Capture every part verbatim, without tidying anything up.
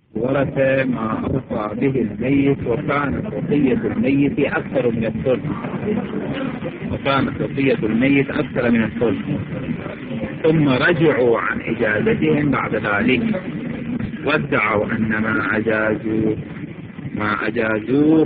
ورث ما أوصى به الميت وكانت وصية الميت أكثر من الثلث وكانت وصية الميت أكثر من الثلث ثم رجعوا عن إجازتهم بعد ذلك وادعوا أن ما أجازوا ما أجازوه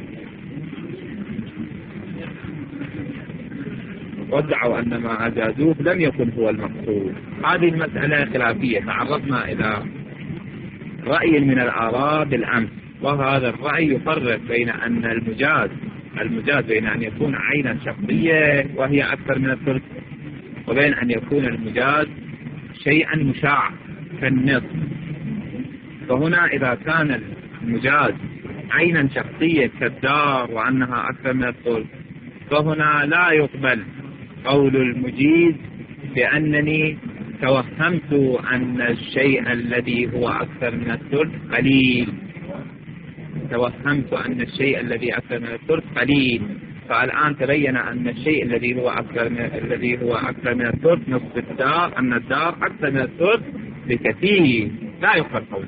وادعوا أن ما أجازوه لم يكن هو المقصود. هذه المسألة خلافية، تعرضنا إلى رأي من الآراء بالأمس، وهذا الرأي يفرق بين أن المجاز المجاز بين أن يكون عينا شخصية وهي أكثر من الثلث، وبين أن يكون المجاز شيئا مشاع كالنصف. فهنا إذا كان المجاز عينا شخصية كالدار وأنها أكثر من الثلث، فهنا لا يقبل قول المجيز بأنني توهمت أن الشيء الذي هو أكثر من الثلث قليل توهمت أن الشيء الذي أكثر من الثلث قليل فالآن تبين أن الشيء الذي هو أكثر من الذي هو أكثر من الثلث نصف الدار، أن الدار أكثر من الثلث بكثير، لا يقبل قوله.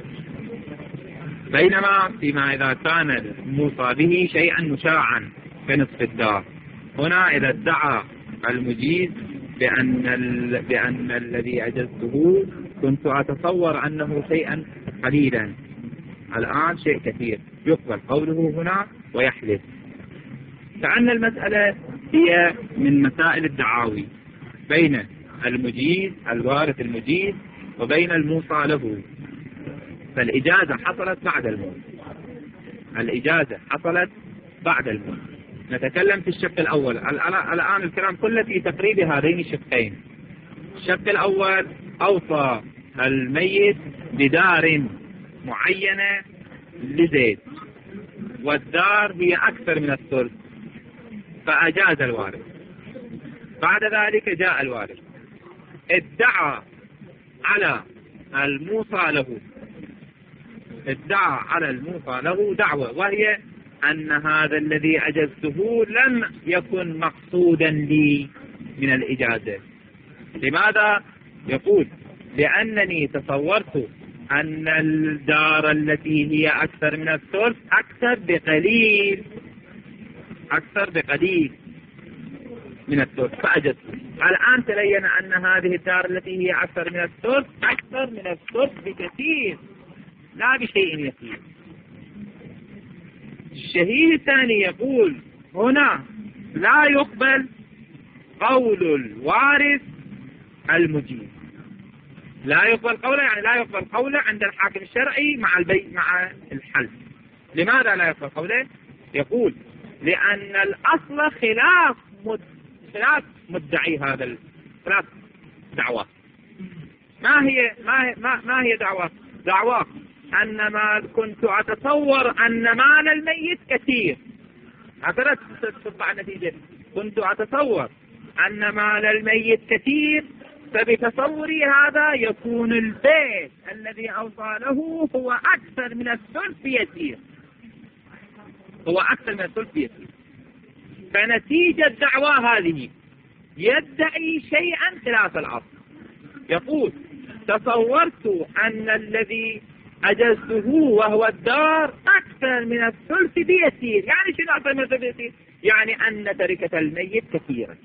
بينما فيما إذا كان الموصى به شيئا مشاعا كنصف الدار، هنا إذا ادعى المجيز بأن, ال... بأن الذي أجزته كنت أتصور أنه شيئا قليلا، الآن شيء كثير، يقبل قوله هنا ويحلف. كأن المسألة هي من مسائل الدعاوي بين المجيز الوارث المجيز وبين الموصى له. فالإجازة حصلت بعد الموت الإجازة حصلت بعد الموت نتكلم في الشق الأول. الآن الكلام كله في تقريب هذين الشقين. الشق الأول أوصى الميت بدار معينة لزيد، والدار هي أكثر من الثلث، فأجاز الوارث. بعد ذلك جاء الوارث ادعى على الموصى له ادعى على الموصى له دعوة، وهي أن هذا الذي أجزته لم يكن مقصودا لي من الإجازة. لماذا؟ يقول لأنني تصورت أن الدار التي هي أكثر من الثلث أكثر بقليل أكثر بقليل من الثلث فأجزت. الآن تبين أن هذه الدار التي هي أكثر من الثلث أكثر من الثلث بكثير لا بشيء يسير. الشهيد الثاني يقول هنا لا يقبل قول الوارث المجيز، لا يقبل قوله يعني لا يقبل قوله عند الحاكم الشرعي مع البي مع الحلف. لماذا لا يقبل قوله؟ يقول لأن الأصل خلاف مد... خلاف مدعي هذا ال... خلاف دعوة. ما هي ما هي ما, ما هي دعوة؟ دعوة أن ما كنت أتصور أن مال الميت كثير، هكذا تطلع النتيجة. كنت أتصور أن مال الميت كثير، فبتصوري هذا يكون البيت الذي أوصى له هو أكثر من الثلث بيسير هو أكثر من الثلث بيسير. فنتيجة الدعوة هذه يدعي شيئا خلاف الأصل. يقول تصورت أن الذي أجزته وهو الدار أكثر من الثلث بيسير. يعني شنو أكثر من الثلث بيسير؟ يعني أن تركة الميت كثيرة.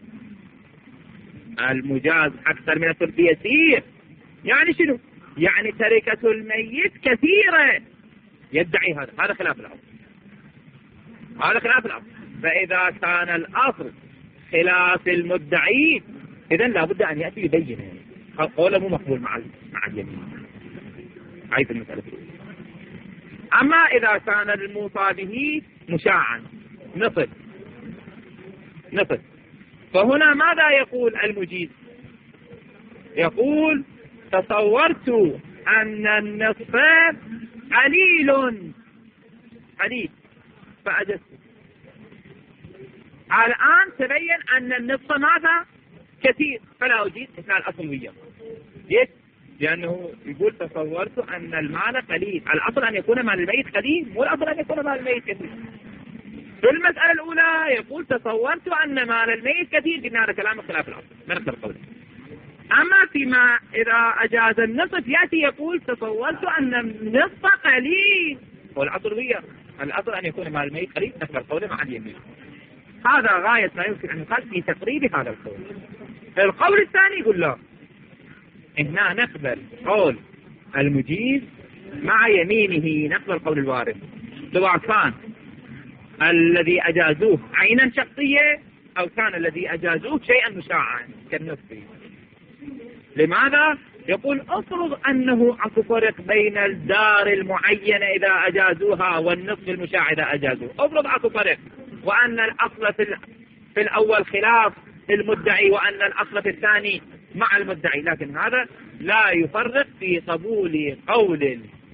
المجاز أكثر من الثلث بيسير يعني شنو؟ يعني تركة الميت كثيرة. يدعي هذا هذا خلاف الأصل هذا خلاف الأصل. فإذا كان الأصل خلاف المدعي إذن لابد أن يأتي يبين قوله مو مقبول مع مع اليمين. هاي في المسألة. أما إذا كان الموصى به مشاعا نصف نصف فهنا ماذا يقول المجيز؟ يقول تصورت أن النصف قليل قليل فأجزت. الآن تبين أن النصف ماذا؟ كثير، فلا أجيز إثناء الأصل وياه. ليش؟ لأنه يقول تصورت أن المال قليل. الأصل أن يكون مال الميت قليل، مو الأصل أن يكون مال الميت كثير. في المسألة الأولى يقول تصورت أن مال الميت كثير، قلنا هذا كلام خلاف الأصل ما نقدر قوله. أما فيما إذا أجاز النصف يأتي يقول تصورت أن النصف قليل، والأصل هي الأصل أن يكون مال الميت قليل نفس القول مع اليمين. هذا غاية ما يمكن أن يقال في تقريب هذا القول. القول الثاني يقول لا، هنا نقبل قول المجيز مع يمينه، نقبل قول الوارث سواء كان الذي أجازوه عينا شخصية أو كان الذي أجازوه شيئا مشاعا كالنصف. لماذا؟ يقول افرض أنه اكو فرق بين الدار المعينة إذا أجازوها والنصف المشاع إذا أجازوه، افرض اكو فرق وأن الأصل في, في الأول خلاف المدعي وأن الأصل في الثاني مع المدعي، لكن هذا لا يفرق في قبول قول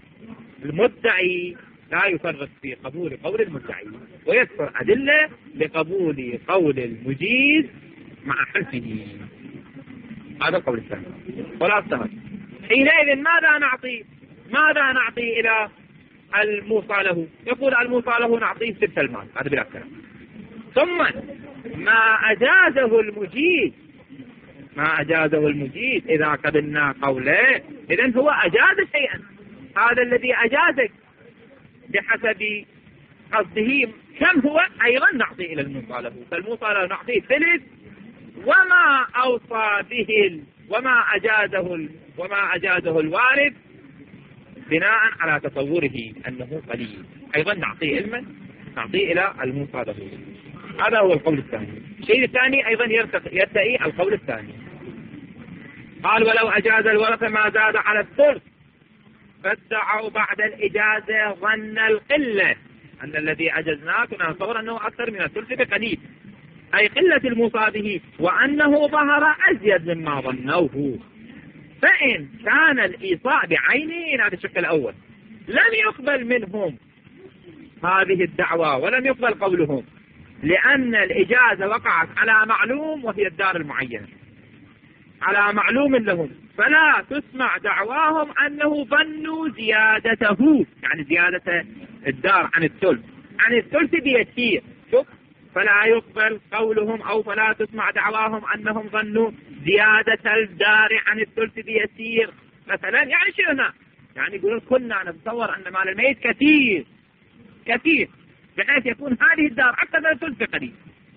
المدعي، لا يفرق في قبول قول المدعي، ويذكر أدلة لقبول قول المجيز مع حلفه. هذا القول الثاني. ولا استهد حينئذ ماذا نعطي ماذا نعطي إلى الموصى له؟ يقول الموصى له نعطيه ست المال، هذا بلا كلام. ثم ما أجازه المجيز ما أجازه المجيز إذا قبلنا قوله إذن هو أجاز شيئا، هذا الذي أجازك بحسب قصده كم هو أيضا نعطي إلى الموصى له، فالموصى له نعطيه ثلث، وما أوصى به وما أجازه وما أجازه الوارث بناء على تصوره أنه قليل أيضا نعطيه علما، نعطيه إلى الموصى له. هذا هو القول الثاني. الشيء الثاني أيضا يرتقي القول الثاني، قال ولو أجاز الورثة ما زاد على الثلث فادعوا بعد الإجازة ظن القلة، أن الذي أجزناه كنا نتصور أنه أكثر من الثلث بقليل، أي قلة الموصى به، وأنه ظهر أزيد مما ظنوه، فإن كان الإيصاء بعينه، هذا الشق الأول، لم يقبل منهم هذه الدعوة ولم يقبل قولهم، لأن الإجازة وقعت على معلوم وهي الدار المعينة، على معلوم لهم، فلا تسمع دعواهم أنه ظنوا زيادته، يعني زيادة الدار عن الثلث عن الثلث بيسير، شوف، فلا يقبل قولهم أو فلا تسمع دعواهم أنهم ظنوا زيادة الدار عن الثلث بيسير مثلا. يعني شو هنا؟ يعني يقولون كنا نتصور أن مال الميت كثير كثير بحيث يكون هذه الدار أكثر من الثلث بقليل،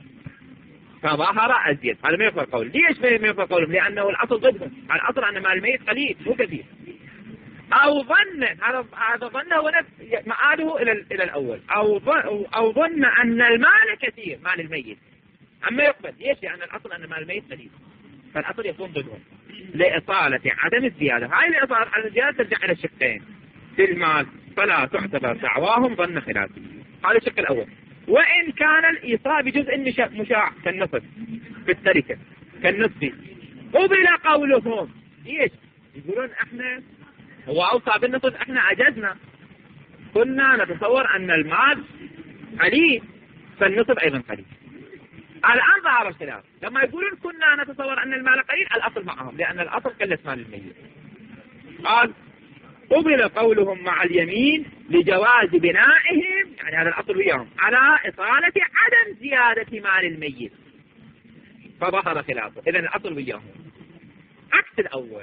فظهر أزيد. هذا ما يقبل قول. ليش ما يقبل قولهم؟ لأنه الأصل ضدهم، الأصل أن مال الميت قليل مو كثير، أو ظن هذا هذا ظنه ونفس مآله إلى إلى الأول، أو أو ظن أن المال كثير مال الميت، أما يقبل. ليش؟ لأن الأصل أن مال الميت قليل، فالأصل يكون ضدهم لإطالة عدم الزيادة. هاي الإطالة عدم الزيادة ترجع إلى الشقين في المال، فلا تعتبر دعواهم ظن خلافه. هذا الشق الأول. وإن كان الإيصاء بجزء مشاع كالنصف في التركة كالنصف قبل قولهم. ليش؟ يقولون احنا هو أوصى بالنصف، احنا عجزنا، كنا نتصور أن المال قليل فالنصف أيضا قليل. الآن ظهر الخلاف، لما يقولون كنا نتصور أن المال قليل الأصل معهم، لأن الأصل قلة مال الميت. قال قبل قولهم مع اليمين لجواز بنائهم، يعني هذا الأصل وياهم، على إطالة عدم زيادة مال الميت، فظهر خلافه. إذن الأصل وياهم عكس الأول.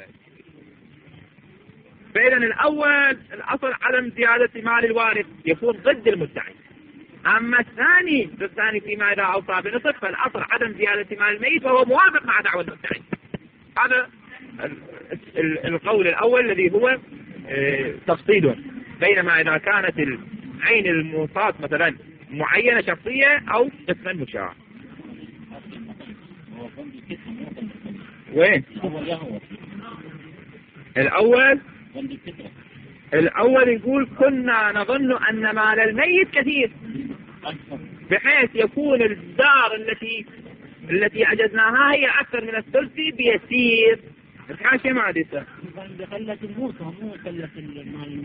فإذن الأول الأصل عدم زيادة مال الوارث يكون ضد المدعي، أما الثاني الثاني فيما إذا أوصى بنصف فالأصل عدم زيادة مال الميت وهو موافق مع دعوة المدعي. هذا القول الأول الذي هو تفصيل، بينما إذا كانت العين الموصاة مثلا معينة شخصية أو اسما مشاع. وين الأول؟ الأول يقول كنا نظن أن مال الميت كثير بحيث يكون الدار التي التي عجزناها هي أكثر من الثلث بيسير. الحاشية ما عدتها بقلة الموصى مو قلة المال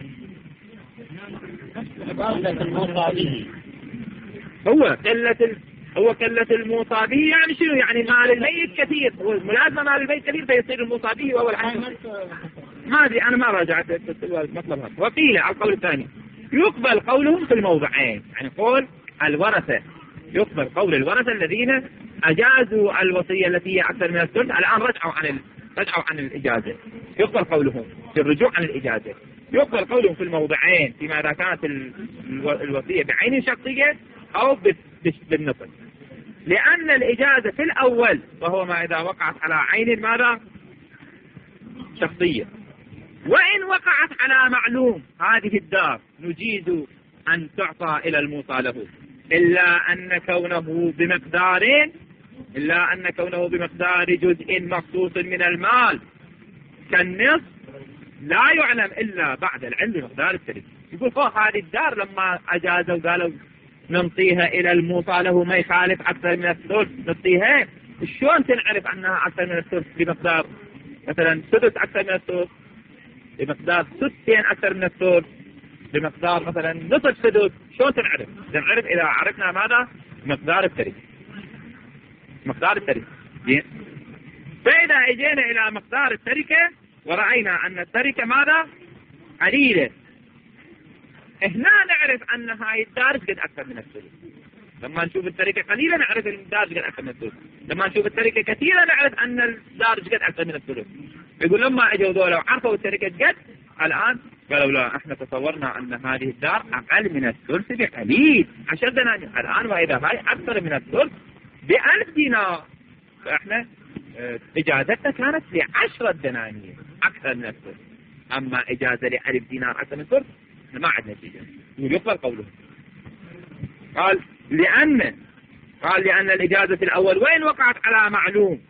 قلة الموصى به، هو قلة ال... هو قلة الموصى به. يعني شنو؟ يعني مال الميت كثير، هو ملازمة مال الميت كثير فيصير الموصى به وهو الحاشية. ما أدري أنا ما راجعت المطلب هذا. وقيل على القول الثاني يقبل قولهم في الموضعين، يعني قول الورثة يقبل قول الورثة الذين أجازوا الوصية التي هي أكثر من الثلث، الآن رجعوا عن رجعوا عن الإجازة يقبل قولهم في الرجوع عن الإجازة، يقبل قولهم في الموضعين فيما إذا كانت الوصية بعين شخصية أو بالنصف، لأن الإجازة في الأول وهو ما إذا وقعت على عين ماذا شخصية، وإن وقعت على معلوم هذه الدار نجيز أن تعطى إلى الموصى له، إلا أن كونه بمقدار إلا أن كونه بمقدار جزء مخصوص من المال كالنصف لا يعلم إلا بعد العلم بمقدار التركة. يقول فوق هذه الدار لما أجازوا قالوا ننطيها إلى الموصى له ما يخالف أكثر من الثلث ننطيها، شلون تنعرف أنها أكثر من الثلث بمقدار مثلا سدس أكثر من الثلث، بمقدار ستين أكثر من الثلث، بمقدار مثلا نصف سدس، شلون تنعرف؟ نعرف إذا عرفنا ماذا مقدار التركة، مقدار التركة. فإذا اجينا إلى مقدار التركة ورأينا أن التركة ماذا قليلة، هنا نعرف أن هاي الدار قد أكثر من الثلث. لما نشوف التركة قليلة نعرف أن الدار قد أكثر من الثلث، لما نشوف التركة كثيرة نعرف أن الدار قد أكثر من الثلث. يقول لما اجوا ذولا وعرفوا التركة قد الآن قالوا لا احنا تصورنا أن هذه الدار أقل من الثلث بقليل عشر دنانير، الآن وإذا هاي أكثر من الثلث بألف دينار، فإحنا إجازتنا كانت لعشرة دنانير أكثر من الثلث، أما إجازة لألف دينار أكثر من الثلث ما عندنا شيء. يقبل قوله. قال لأن قال لأن الإجازة الأول وإن وقعت على معلوم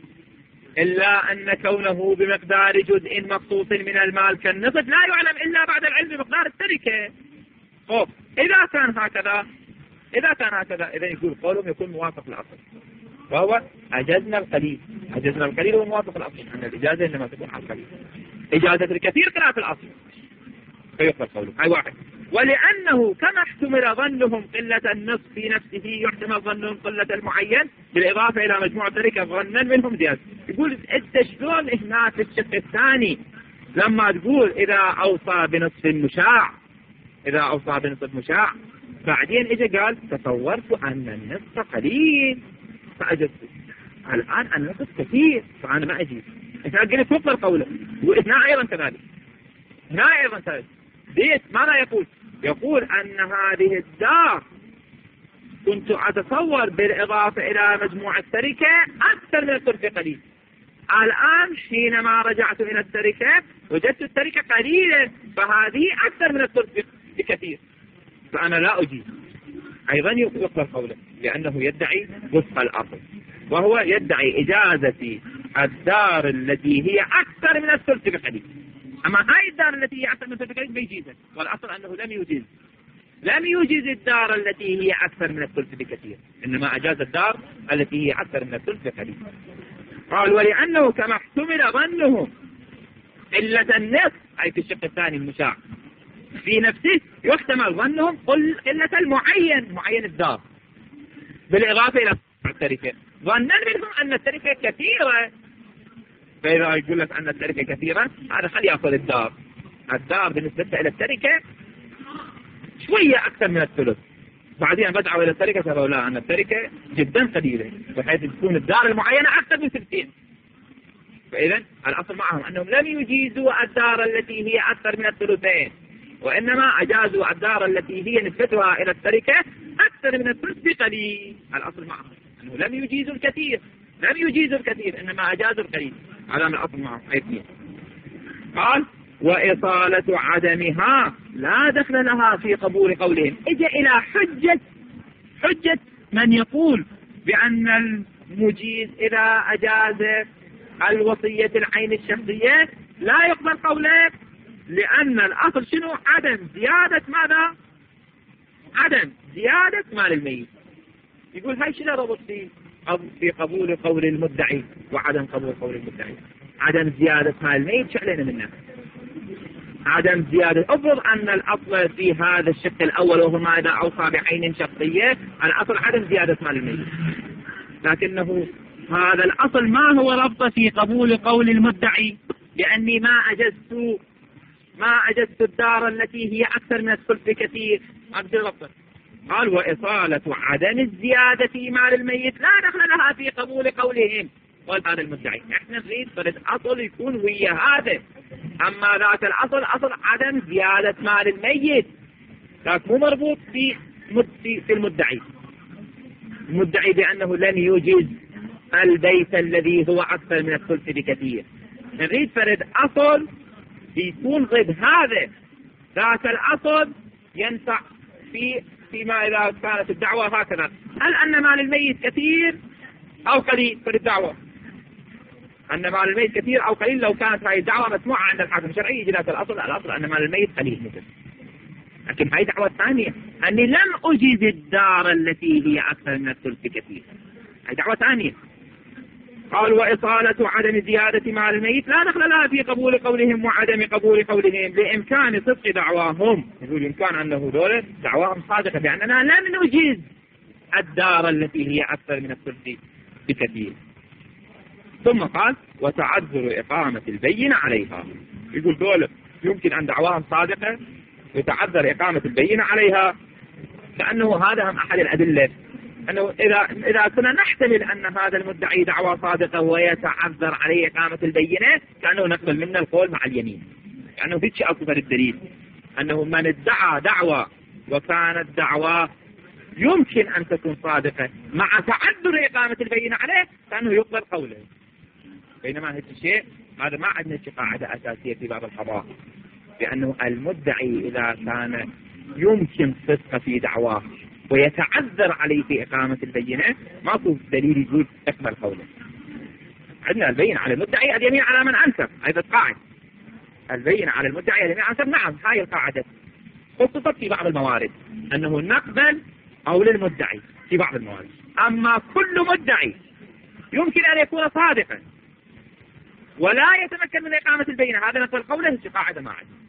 إلا أن كونه بمقدار جزء مخصوص من المال كالنصف لا يعلم إلا بعد العلم بمقدار التركة. طب إذا كان هكذا إذا كان هكذا إذا يقول قولهم يكون موافق للأصل، وهو أجزنا القليل، أجزنا القليل هو موافق للأصل أن الإجازة إنما تكون على القليل، إجازة الكثير كلا في الأصل فيقبل قوله. هاي واحد. ولأنه كما احتمل ظنهم قلة النصف في نفسه يحتمل ظنهم قلة المعين بالإضافة إلى مجموع تركة ظنا منهم زيادة. يقول أنت شلون هنا في الشق الثاني لما تقول إذا أوصى بنصف مشاع إذا أوصى بنصف مشاع بعدين إجا قال تصورت أن النصف قليل فأجبت، الآن النصف كثير فأنا ما أجيب. إحنا قلت فوق القولة، وإثناء أيضا كذلك، هنا أيضا كذلك. ديت ماذا يقول؟ يقول أن هذه الدار كنت أتصور بالإضافة إلى مجموع التركة أكثر من التركة قليل، الآن حينما رجعت إلى التركة وجدت التركة قليلة فهذه أكثر من التركة بكثير، فأنا لا أجيب. أيضا يقبل قوله لأنه يدعي وفق الأصل، وهو يدعي إجازة الدار التي هي أكثر من الثلث بقليل، أما هاي الدار التي هي أكثر من الثلث بقليل بيجيزها، والأصل أنه لم يجيز لم يجيز الدار التي هي أكثر من الثلث بكثير، إنما أجاز الدار التي هي أكثر من الثلث بقليل. قال ولأنه كما احتمل ظنهم قلة النصف أي في الشق الثاني المشاع في نفسه يحتمل ظنهم قلة المعين معين الدار بالإضافة إلى التركة ظنا منهم أن التركة كثيرة، فإذا يقول لك أن التركة كثيرة هذا خلي يأخذ الدار الدار بالنسبة إلى التركة شوية أكثر من الثلث، بعدين رجعوا إلى التركة قالوا لا أن التركة جدا قليلة بحيث تكون الدار المعينة أكثر من ستين. فإذا الأصل معهم أنهم لم يجيزوا الدار التي هي أكثر من الثلثين، وإنما أجازوا الدار التي هي نسبتها إلى التركة أكثر من الثلث بقليل. الأصل معهم أنه لم يجيزوا الكثير لم يجيزوا الكثير إنما أجازوا القليل، هذا من الأصل معهم. قال وإصالة عدمها لا دخل لها في قبول قولهم. اجى إلى حجة حجة من يقول بأن المجيز إذا أجاز الوصية العين الشخصية لا يقبل قوله، لأن الأصل شنو؟ عدم زيادة ماذا؟ عدم زيادة مال الميت. يقول هاي شنو ربط في في قبول قول المدعي وعدم قبول قول المدعي؟ عدم زيادة مال الميت شعلنا منه عدم زيادة. افرض أن الأصل في هذا الشق الأول وهو ما إذا أوصى بعين شخصية الأصل عدم زيادة مال الميت، لكنه هذا الأصل ما هو ربط في قبول قول المدعي، لأني ما أجزت ما أجزت الدار التي هي أكثر من الثلث بكثير أقدر ربط. قال وإصالة عدم الزيادة في مال الميت لا دخل لها في قبول قولهم. قول هذا المدعي. احنا نريد فرد اصل يكون ويا هذا. اما ذات الاصل اصل عدم زيادة مال الميت، لكن مو مربوط في في المدعي. المدعي بانه لن يوجد البيت الذي هو اكثر من الثلث بكثير. نريد فرد اصل يكون ضد هذا. ذات الاصل ينفع في فيما اذا كانت الدعوة هكذا، هل ان مال الميت كثير او قليل في الدعوة؟ ان مال الميت كثير او قليل لو كانت هذه الدعوة مسموعة عند الحاكم الشرعي يجي ذات الاصل الاصل ان مال الميت قليل مثل. لكن هذه دعوة ثانية، اني لم اجد الدار التي هي اكثر من الثلث كثير، هذه دعوة ثانية. قال وإصالة عدم زيادة مال الميت لا دخل لها في قبول قولهم وعدم قبول قولهم بإمكان صدق دعواهم. يقول إمكان أنه دولة دعواهم صادقة بأننا لم نجد الدار التي هي أكثر من الثلث بكثير. ثم قال وتعذر إقامة البينة عليها. يقول دولة يمكن أن دعواهم صادقة وتعذر إقامة البينة عليها، لأنه هذا هم أحد الأدلة أنه إذا إذا كنا نحتمل أن هذا المدعي دعوة صادقة ويتعذر عليه إقامة البينة كأنه نقبل منا القول مع اليمين، لأنه يعني فيش أكبر الدليل أنه من ادعى دعوة وكانت دعوة يمكن أن تكون صادقة مع تعذر إقامة البينة عليه كأنه يقبل قوله. بينما هذا الشيء هذا ما عندنا قاعدة أساسية في بعض القضايا، بأنه المدعي إذا كان يمكن صدق في دعواه ويتعذر عليه في إقامة البينة ما هو دليل يقول اقبل قوله. عندنا البينة على المدعي اليمين على من أنكر، هذا القاعدة. البينة على المدعي اليمين على من أنكر، نعم هاي القاعدة خصصت في بعض الموارد أنه نقبل قول المدعي في بعض الموارد، أما كل مدعي يمكن أن يكون صادقا ولا يتمكن من إقامة البينة هذا نقبل قوله. هذه قاعدة ما عندنا،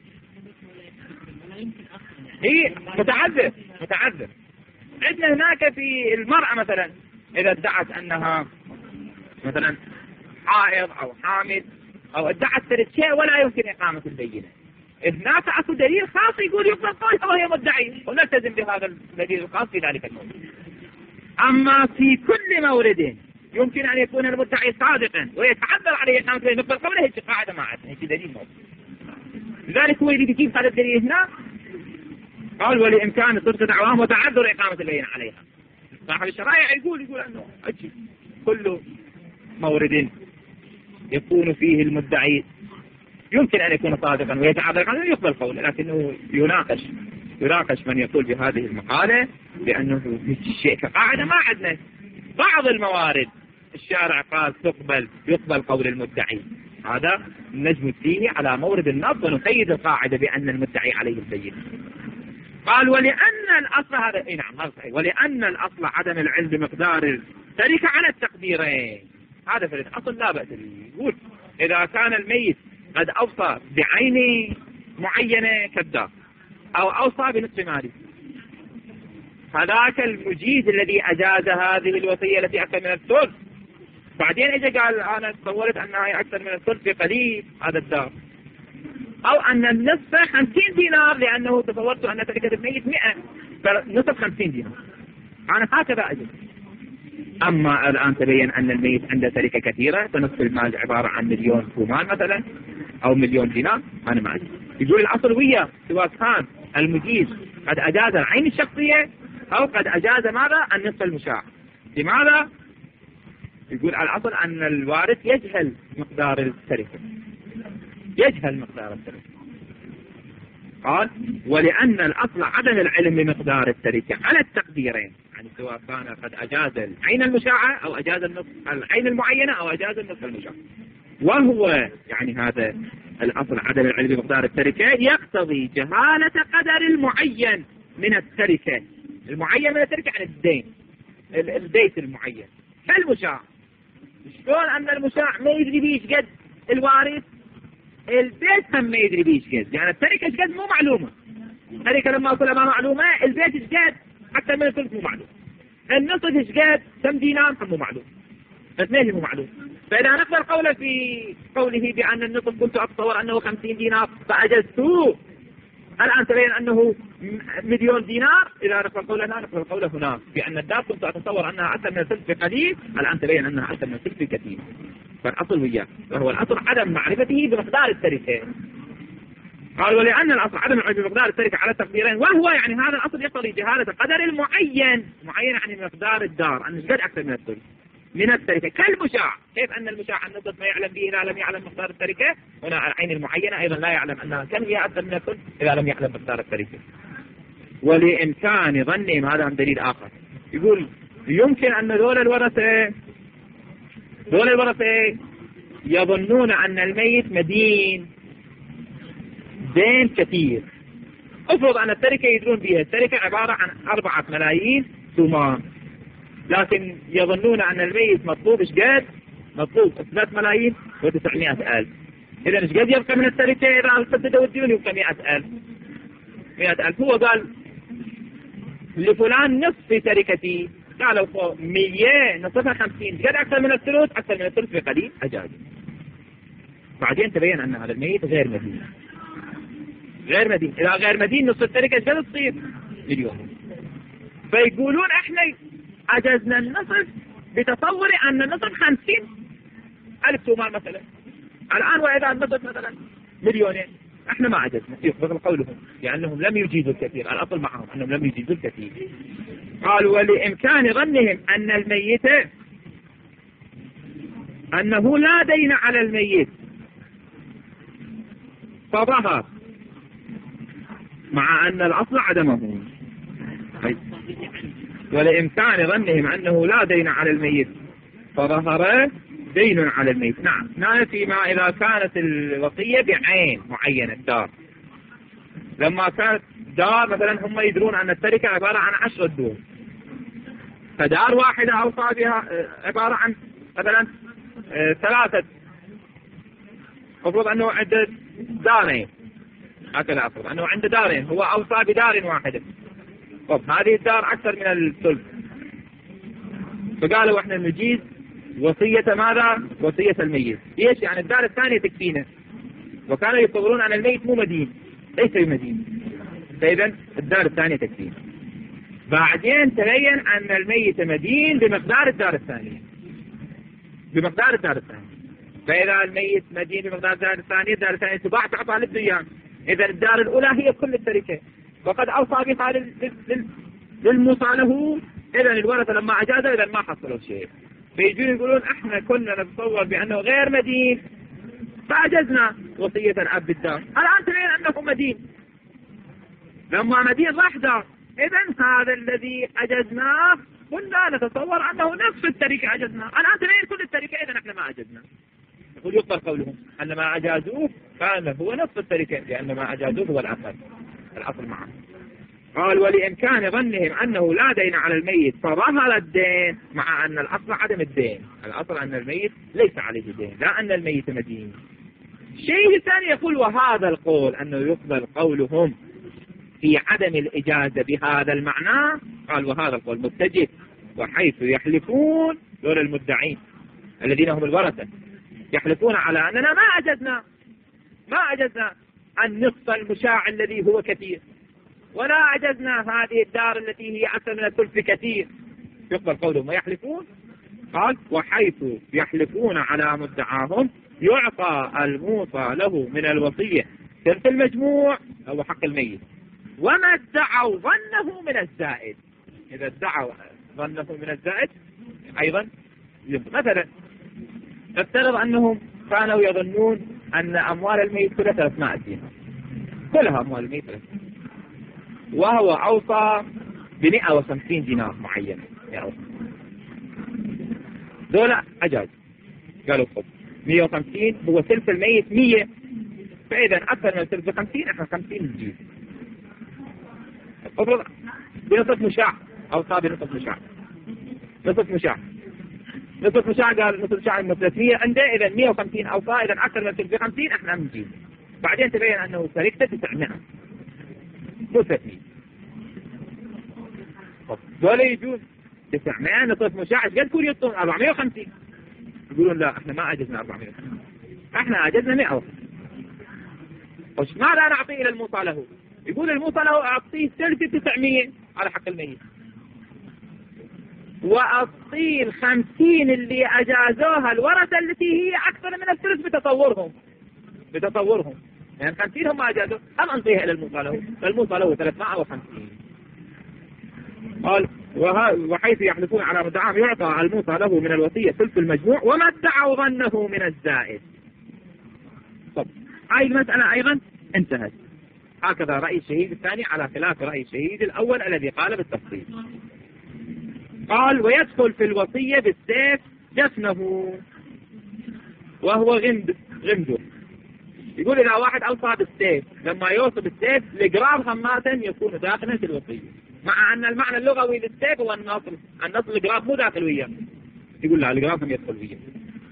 هي متعذر متعذر. عندنا هناك في المرأة مثلا إذا ادعت أنها مثلا حائض أو حامل أو ادعت ثلاث شيء ولا يمكن إقامة البينة، هناك أكو دليل خاص يقول يقبل قولها وهي مدعي ونلتزم بهذا الدليل الخاص في ذلك المورد. أما في كل مورد يمكن أن يكون المدعي صادقا ويتعذر عليه إقامة البينة نقبل قوله، هي قاعدة ما عندنا، هي دليل موجود. لذلك هو يريد يجيب هذا الدليل هنا. قال ولإمكان صدق دعواهم وتعذر إقامة البينة عليها. صاحب الشرائع يقول يقول أنه أجل كل مورد يكون فيه المدعي يمكن أن يكون صادقا ويتعذر عليه يقبل قوله، لكنه يناقش يناقش من يقول بهذه المقالة بأنه الشيء كقاعدة ما عندنا. بعض الموارد الشارع قال تقبل يقبل قول المدعي، هذا نجمد فيه على مورد النص ونقيد القاعدة بأن المدعي عليه البينة. قال ولأن الأصل هذا اي نعم هذا صحيح، ولأن الأصل عدم العلم بمقدار التركة على التقديرين. هذا في الأصل لا بأس. يقول إذا كان الميت قد أوصى بعين معينة كالدار أو أوصى بنصف ماله، هذاك المجيد الذي أجاز هذه الوصية التي أكثر من الثلث بعدين اجى قال أنا تصورت أنها أكثر من الثلث بقليل هذا الدار، أو أن النصف خمسين دينار لأنه تصورت أن تركة الميت مئة فنصف خمسين دينار، أنا هكذا أجل. أما الآن تبين أن الميت عنده تركة كثيرة فنصف المال عبارة عن مليون كومان مثلا أو مليون دينار، أنا ما أجل. يقول الأصل ويا سواء كان المجيز قد أجاز العين الشخصية أو قد أجاز ماذا النصف المشاع. لماذا؟ يقول الأصل أن الوارث يجهل مقدار التركة، يجهل مقدار التركة. قال ولأن الأصل عدم العلم بمقدار التركة على التقديرين، يعني سواء كان قد أجاز العين المشاعة أو أجاز النصف العين المعينة أو أجاز النصف المشاع، وهو يعني هذا الأصل عدم العلم بمقدار التركة يقتضي جهالة قدر المعين من التركة. المعين من التركة عن الدين البيت المعين كالمشاع. شلون أن المشاع ما يدري بيش قد الوارث، البيت هم ما يدري بيش قد، يعني التركة ايش قد مو معلومة. التركة لما أقول ما معلومة، البيت ايش قد حتى من الثلث مو معلوم، النصف ايش قد كم دينار مو معلوم، اثنين مو معلوم. فإذا نقبل قوله في قوله بأن النصف كنت أتصور أنه خمسين دينار فأجزته، الآن تبين أنه مليون دينار، إذا نقبل قوله هنا نقبل قوله هناك، بأن الدار كنت أتصور أنها أكثر من الثلث بقليل، الآن تبين أنها أكثر من الثلث بكثير. فالأصل وياه، وهو الأصل عدم معرفته بمقدار التركة. قال ولأن الأصل عدم معرفته بمقدار التركة على تقديرين، وهو يعني هذا الأصل يقتضي جهالة قدر المعين، معين يعني مقدار الدار أن قد أكثر من الثلث من التركة، كالمشاع. كيف أن المشاع أن نصف ما يعلم به إذا لم يعلم مقدار التركة، هنا العين المعينة أيضا لا يعلم أنها كم هي أكثر من الثلث إذا لم يعلم مقدار التركة. ولإمكان ظنهم، هذا عن دليل آخر، يقول يمكن أن دول الورثة دول الورثة يظنون أن الميت مدين دين كثير. افرض أن التركة يدرون بها، التركة عبارة عن أربعة ملايين ثمان، لكن يظنون أن الميت مطلوب إيش قد؟ مطلوب ثلاث ملايين وتسعمائة ألف. إذا إيش قد يبقى من التركة إذا سددوا الديون؟ يبقى مئة ألف. مئة ألف. هو قال لفلان نصف في تركتي، قالوا فوق مية نصفها خمسين، قد أكثر من الثلث، أكثر من الثلث بقليل أجاز. بعدين تبين أن هذا الميت غير مدين، غير مدين. إذا غير مدين نصف التركة إيش قد تصير؟ مليون. فيقولون إحنا أجزنا النصف بتصور أن النصف خمسين ألف تومان مثلا، الآن وإذا النصف مثلا مليونين، احنا ما أجزنا. يقبل قولهم لأنهم لم يجيزوا الكثير، الأصل معهم أنهم لم يجيزوا الكثير. قالوا ولإمكان ظنهم أن الميت أنه لا دين على الميت فظهر، مع أن الأصل عدمه. ولإمكان ظنهم أنه لا دين على الميت فظهر دين على الميت. نعم، نعم. فيما إذا كانت الوصية بعين معينة، دار، لما كانت دار مثلا هم يدرون أن التركة عبارة عن عشرة دور، فدار واحدة أوصى بها عبارة عن مثلا ثلاثة، أفرض أنه عنده دارين، هكذا أفرض أنه عنده دارين، هو أوصى بدار واحدة، طب هذه الدار أكثر من الثلث، فقالوا إحنا نجيز وصية ماذا؟ وصية الميت. إيش يعني؟ الدار الثانية تكفينا، وكانوا يتصورون أن الميت مو مدين، ليس بمدين، فإذا الدار الثانية تكفينا. بعدين تبين أن الميت مدين بمقدار الدار الثانية، بمقدار الدار الثانية. فإذا الميت مدين بمقدار الدار الثانية، الدار الثانية تباع تعطى للديان. إذا الدار الأولى هي كل التركة، وقد أوصى بها للموصى له، إذا الورثة لما أجازوا إذا ما حصلوا شيء، فيجون يقولون احنا كنا نتصور بأنه غير مدين فأجزنا وصية الأب بالدار، الآن تبين أنه مدين، لما مدين راح دار، إذن هذا الذي أجزناه كنا نتصور أنه نصف التركة أجزناه، الآن تبين كل التركة، إذن احنا ما أجزنا. يقول يقبل قولهم أن ما أجازوه كان هو نصف التركة، لأن ما أجازوه هو الأصل، الأصل معه. قال ولإمكان ظنهم أنه لا دين على الميت فظهر الدين، مع أن الأصل عدم الدين، الأصل أن الميت ليس عليه دين، لا أن الميت مدين. شيء ثاني يقول وهذا القول أنه يقبل قولهم في عدم الإجازة بهذا المعنى. قال وهذا القول متجه، وحيث يحلفون دول المدعين الذين هم الورثة يحلفون على أننا ما أجزنا ما أجزنا النصف المشاع الذي هو كثير، ولا أجزنا هذه الدار التي هي أكثر من الثلث كثير. يقبل قولهم ويحلفون. قال وحيث يحلفون على مدعاهم يعطى الموصى له من الوصية ثلث المجموع أو حق الميت، وما ادعوا ظنه من الزائد. إذا ادعوا ظنه من الزائد أيضا مثلا افترض أنهم كانوا يظنون أن أموال الميت كلها ثلاثمائة دينار، كلها أموال الميت ثلاثمائة، وهو أوصى بمئة وخمسين دينار معينة، دولة أجاز، قالوا خب مئة وخمسين هو ثلث الميت مية، فإذا أكثر من ثلث خمسين احنا خمسين نجيب. افرض بنصف مشاع، أوصى بنصف مشاع، نصف مشاع نصف مشاع قال نصف مشاع من ثلاثمية عنده، إذا مئة وخمسين أوصى، إذا أكثر من ثلث خمسين احنا نجيب. بعدين تبين أنه تركته تسعمائة مو ثلاثمية، دولة يجوز تسعمائة نصف مشاع قد كل يطلون أربعمائة وخمسين، يقولون لا احنا ما أجزنا أربعمائة وخمسين، احنا أجزنا مئة وخمسين. وش ماذا نعطي إلى الموصى له؟ يقول الموصى له أعطيه ثلث تسعمية على حق الميت، وأعطيه الخمسين اللي أجازوها الورثة التي هي أكثر من الثلث بتصورهم بتصورهم يعني خمسين هم أجازوا، هم أنطيها إلى الموصى له، فالموصى له ثلاثمائة وخمسين. قال وحيث يحلفون على مدعاهم يعطى الموصى له من الوصية ثلث المجموع وما ادعوا ظنه من الزائد. طب هاي المسألة أيضا انتهت. هكذا رأي الشهيد الثاني على خلاف رأي الشهيد الأول الذي قال بالتفصيل. قال ويدخل في الوصية بالسيف جفنه وهو غمد غمده. يقول إذا واحد أوصى بالسيف، لما يوصي بالسيف الإقرار هماتا يكون داخلا في الوصية، مع أن المعنى اللغوي للسيف هو النصر، النصر الإقرار مو داخل وياه. يقول لا الإقرار هم يدخل وياه.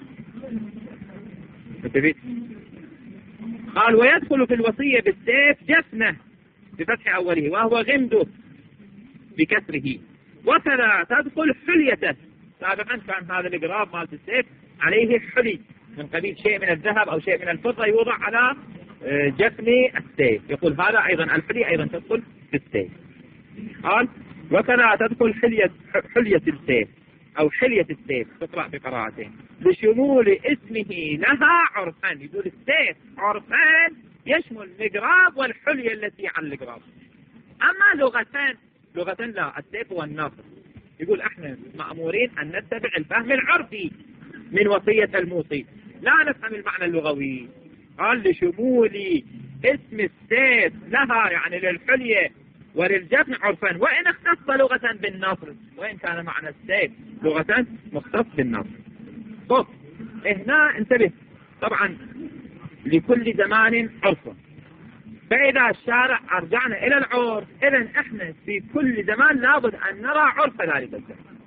انتبه. قال ويدخل في الوصية بالسيف جفنه بفتح أوله وهو غمده بكسره، وكذا تدخل حليته. سابقا كان هذا الإقرار مال السيف عليه حلي من قبيل شيء من الذهب أو شيء من الفضة يوضع على جفن السيف، يقول هذا أيضا الحلي أيضا تدخل في السيف. قال وكذا تدخل حلية حلية السيف أو حلية السيف، تقرأ بقراءتين لشمول اسمه لها عرفان. يقول السيف عرفان يشمل الإقراب والحلية التي على الإقراب. أما لغتان لغتان لا، السيف هو النصر. يقول احنا مأمورين أن نتبع الفهم العرفي من وصية الموصي، لا نفهم المعنى اللغوي. قال لشمول اسم السيف لها يعني للحلية وللجفن عرفا، وإن اختص لغة بالنصر، وإن كان معنى السيف لغة مختص بالنصر. طب هنا انتبه، طبعا لكل زمان عرفا، فإذا الشارع أرجعنا إلى العرف إذن احنا في كل زمان لابد أن نرى عرف ذلك الزمان.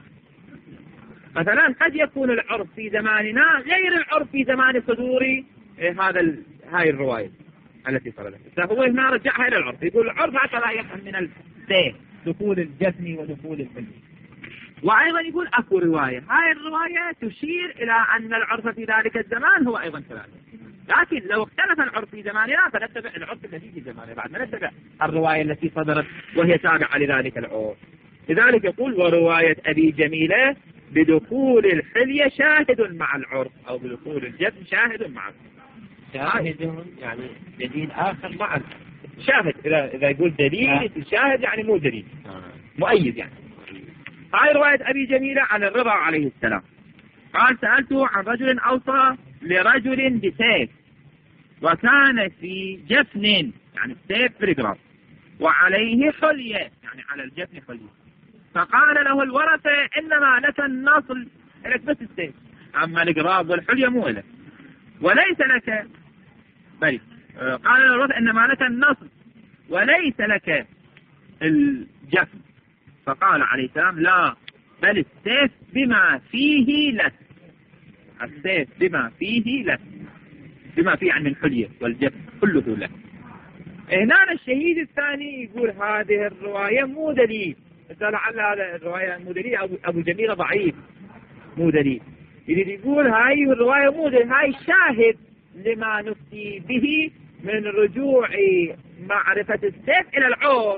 مثلا قد يكون العرف في زماننا غير العرف في زمان صدور هذا هاي الرواية التي صارت. فهو هنا رجعها إلى العرف، يقول العرف هكذا يفهم من السيف دخول الجفن ودخول الحلم. وأيضا يقول أكو رواية، هاي الرواية تشير إلى أن العرف في ذلك الزمان هو أيضا كذلك، لكن لو اختلف العرف في زماننا فنتبع العرف الذي في زماننا بعد ما نتبع الرواية التي صدرت وهي تابعة لذلك العرف. لذلك يقول ورواية أبي جميلة بدخول الحلية شاهد مع العرف، أو بدخول الجفن شاهد مع العرف. شاهد يعني دليل آخر مع شاهد، إذا إذا يقول دليل شاهد يعني مو دليل مؤيد يعني. هاي رواية أبي جميلة عن الرضا عليه السلام. قال سألته عن رجل أوصى لرجل بسيف وكان في جفن يعني السيف في الإقرار وعليه حلية يعني على الجفن حلية، فقال له الورثة إنما لك النصل، لك بس السيف، أما الإقرار والحلية مو لك وليس لك، بل قال له الورثة إنما لك النصل وليس لك الجفن. فقال عليه السلام لا، بل السيف بما فيه لك، السيف بما فيه لك، بما فيه عن الحلية والجفن كله لك. هنا الشهيد الثاني يقول هذه الرواية مو دليل، لعل هذا الرواية مو دليل، أبو جميلة ضعيف مو دليل. يريد يقول هاي الرواية مو دليل، هاي شاهد لما نفتي به من رجوع معرفة السيف إلى العرف.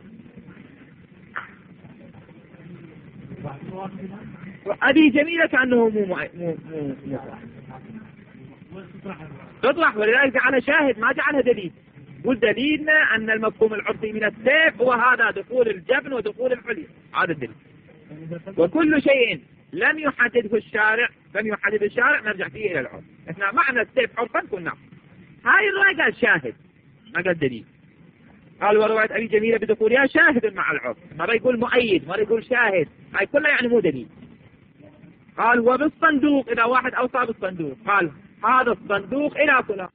أبي جميلة كأنه مو مو مو مو تطرح، ولذلك جعلها شاهد ما جعلها دليل. والدليلنا أن المفهوم العرفي من السيف هو هذا دخول الجبن ودخول الحلية، هذا الدليل. وكل شيء لم يحدده الشارع لم يحدده الشارع نرجع فيه إلى العرف. احنا معنى السيف عرفا كنا هاي الرواية قال شاهد ما قال دليل. قال ورواية أبي جميلة بدخولها شاهد مع العرف، مرة يقول مؤيد مرة يقول شاهد، هاي كلها يعني مو دليل. قال وبالصندوق إذا واحد أوصى بالصندوق، قال هذا الصندوق إلى فلان.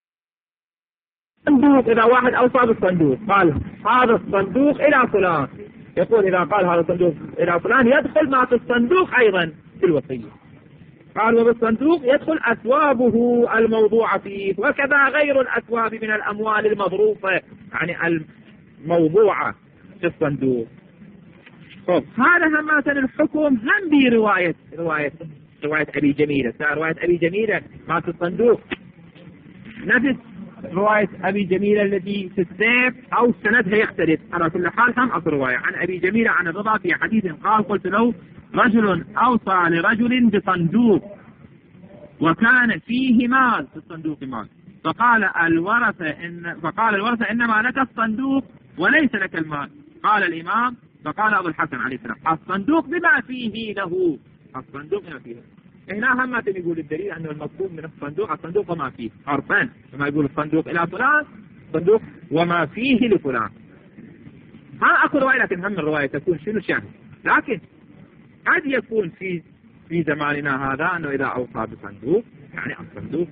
صندوق إذا واحد أوصى بالصندوق قال هذا الصندوق إلى فلان، يقول إذا قال هذا الصندوق إلى فلان يدخل ما في الصندوق أيضا في الوصية. قال وبالصندوق يدخل أثوابه الموضوعة فيه، وكذا غير الأثواب من الأموال المظروفة يعني الموضوعة في الصندوق. طب هذا همات الحكم هم برواية رواية رواية أبي جميلة. رواية أبي جميلة ما في الصندوق نفس رواية أبي جميلة التي في السيف أو سندها يختلف. على كل حال هم أصل رواية عن أبي جميلة عن الرضا في حديث قال قلت له رجل أوصى لرجل بصندوق وكان فيه مال، في الصندوق مال، فقال الورثة إن فقال الورثة إنما لك الصندوق وليس لك المال. قال الإمام فقال أبو الحسن عليه السلام الصندوق بما فيه له، الصندوق بما فيه. هنا هم يقول الدليل أنه المطلوب من الصندوق الصندوق وما فيه، عرفان كما يقول الصندوق إلى فلان صندوق وما فيه لفلان. ها أكو رواية لكن هم الرواية تكون شنو شاهد، لكن قد يكون في في زماننا هذا أنه إذا أوصى بصندوق يعني الصندوق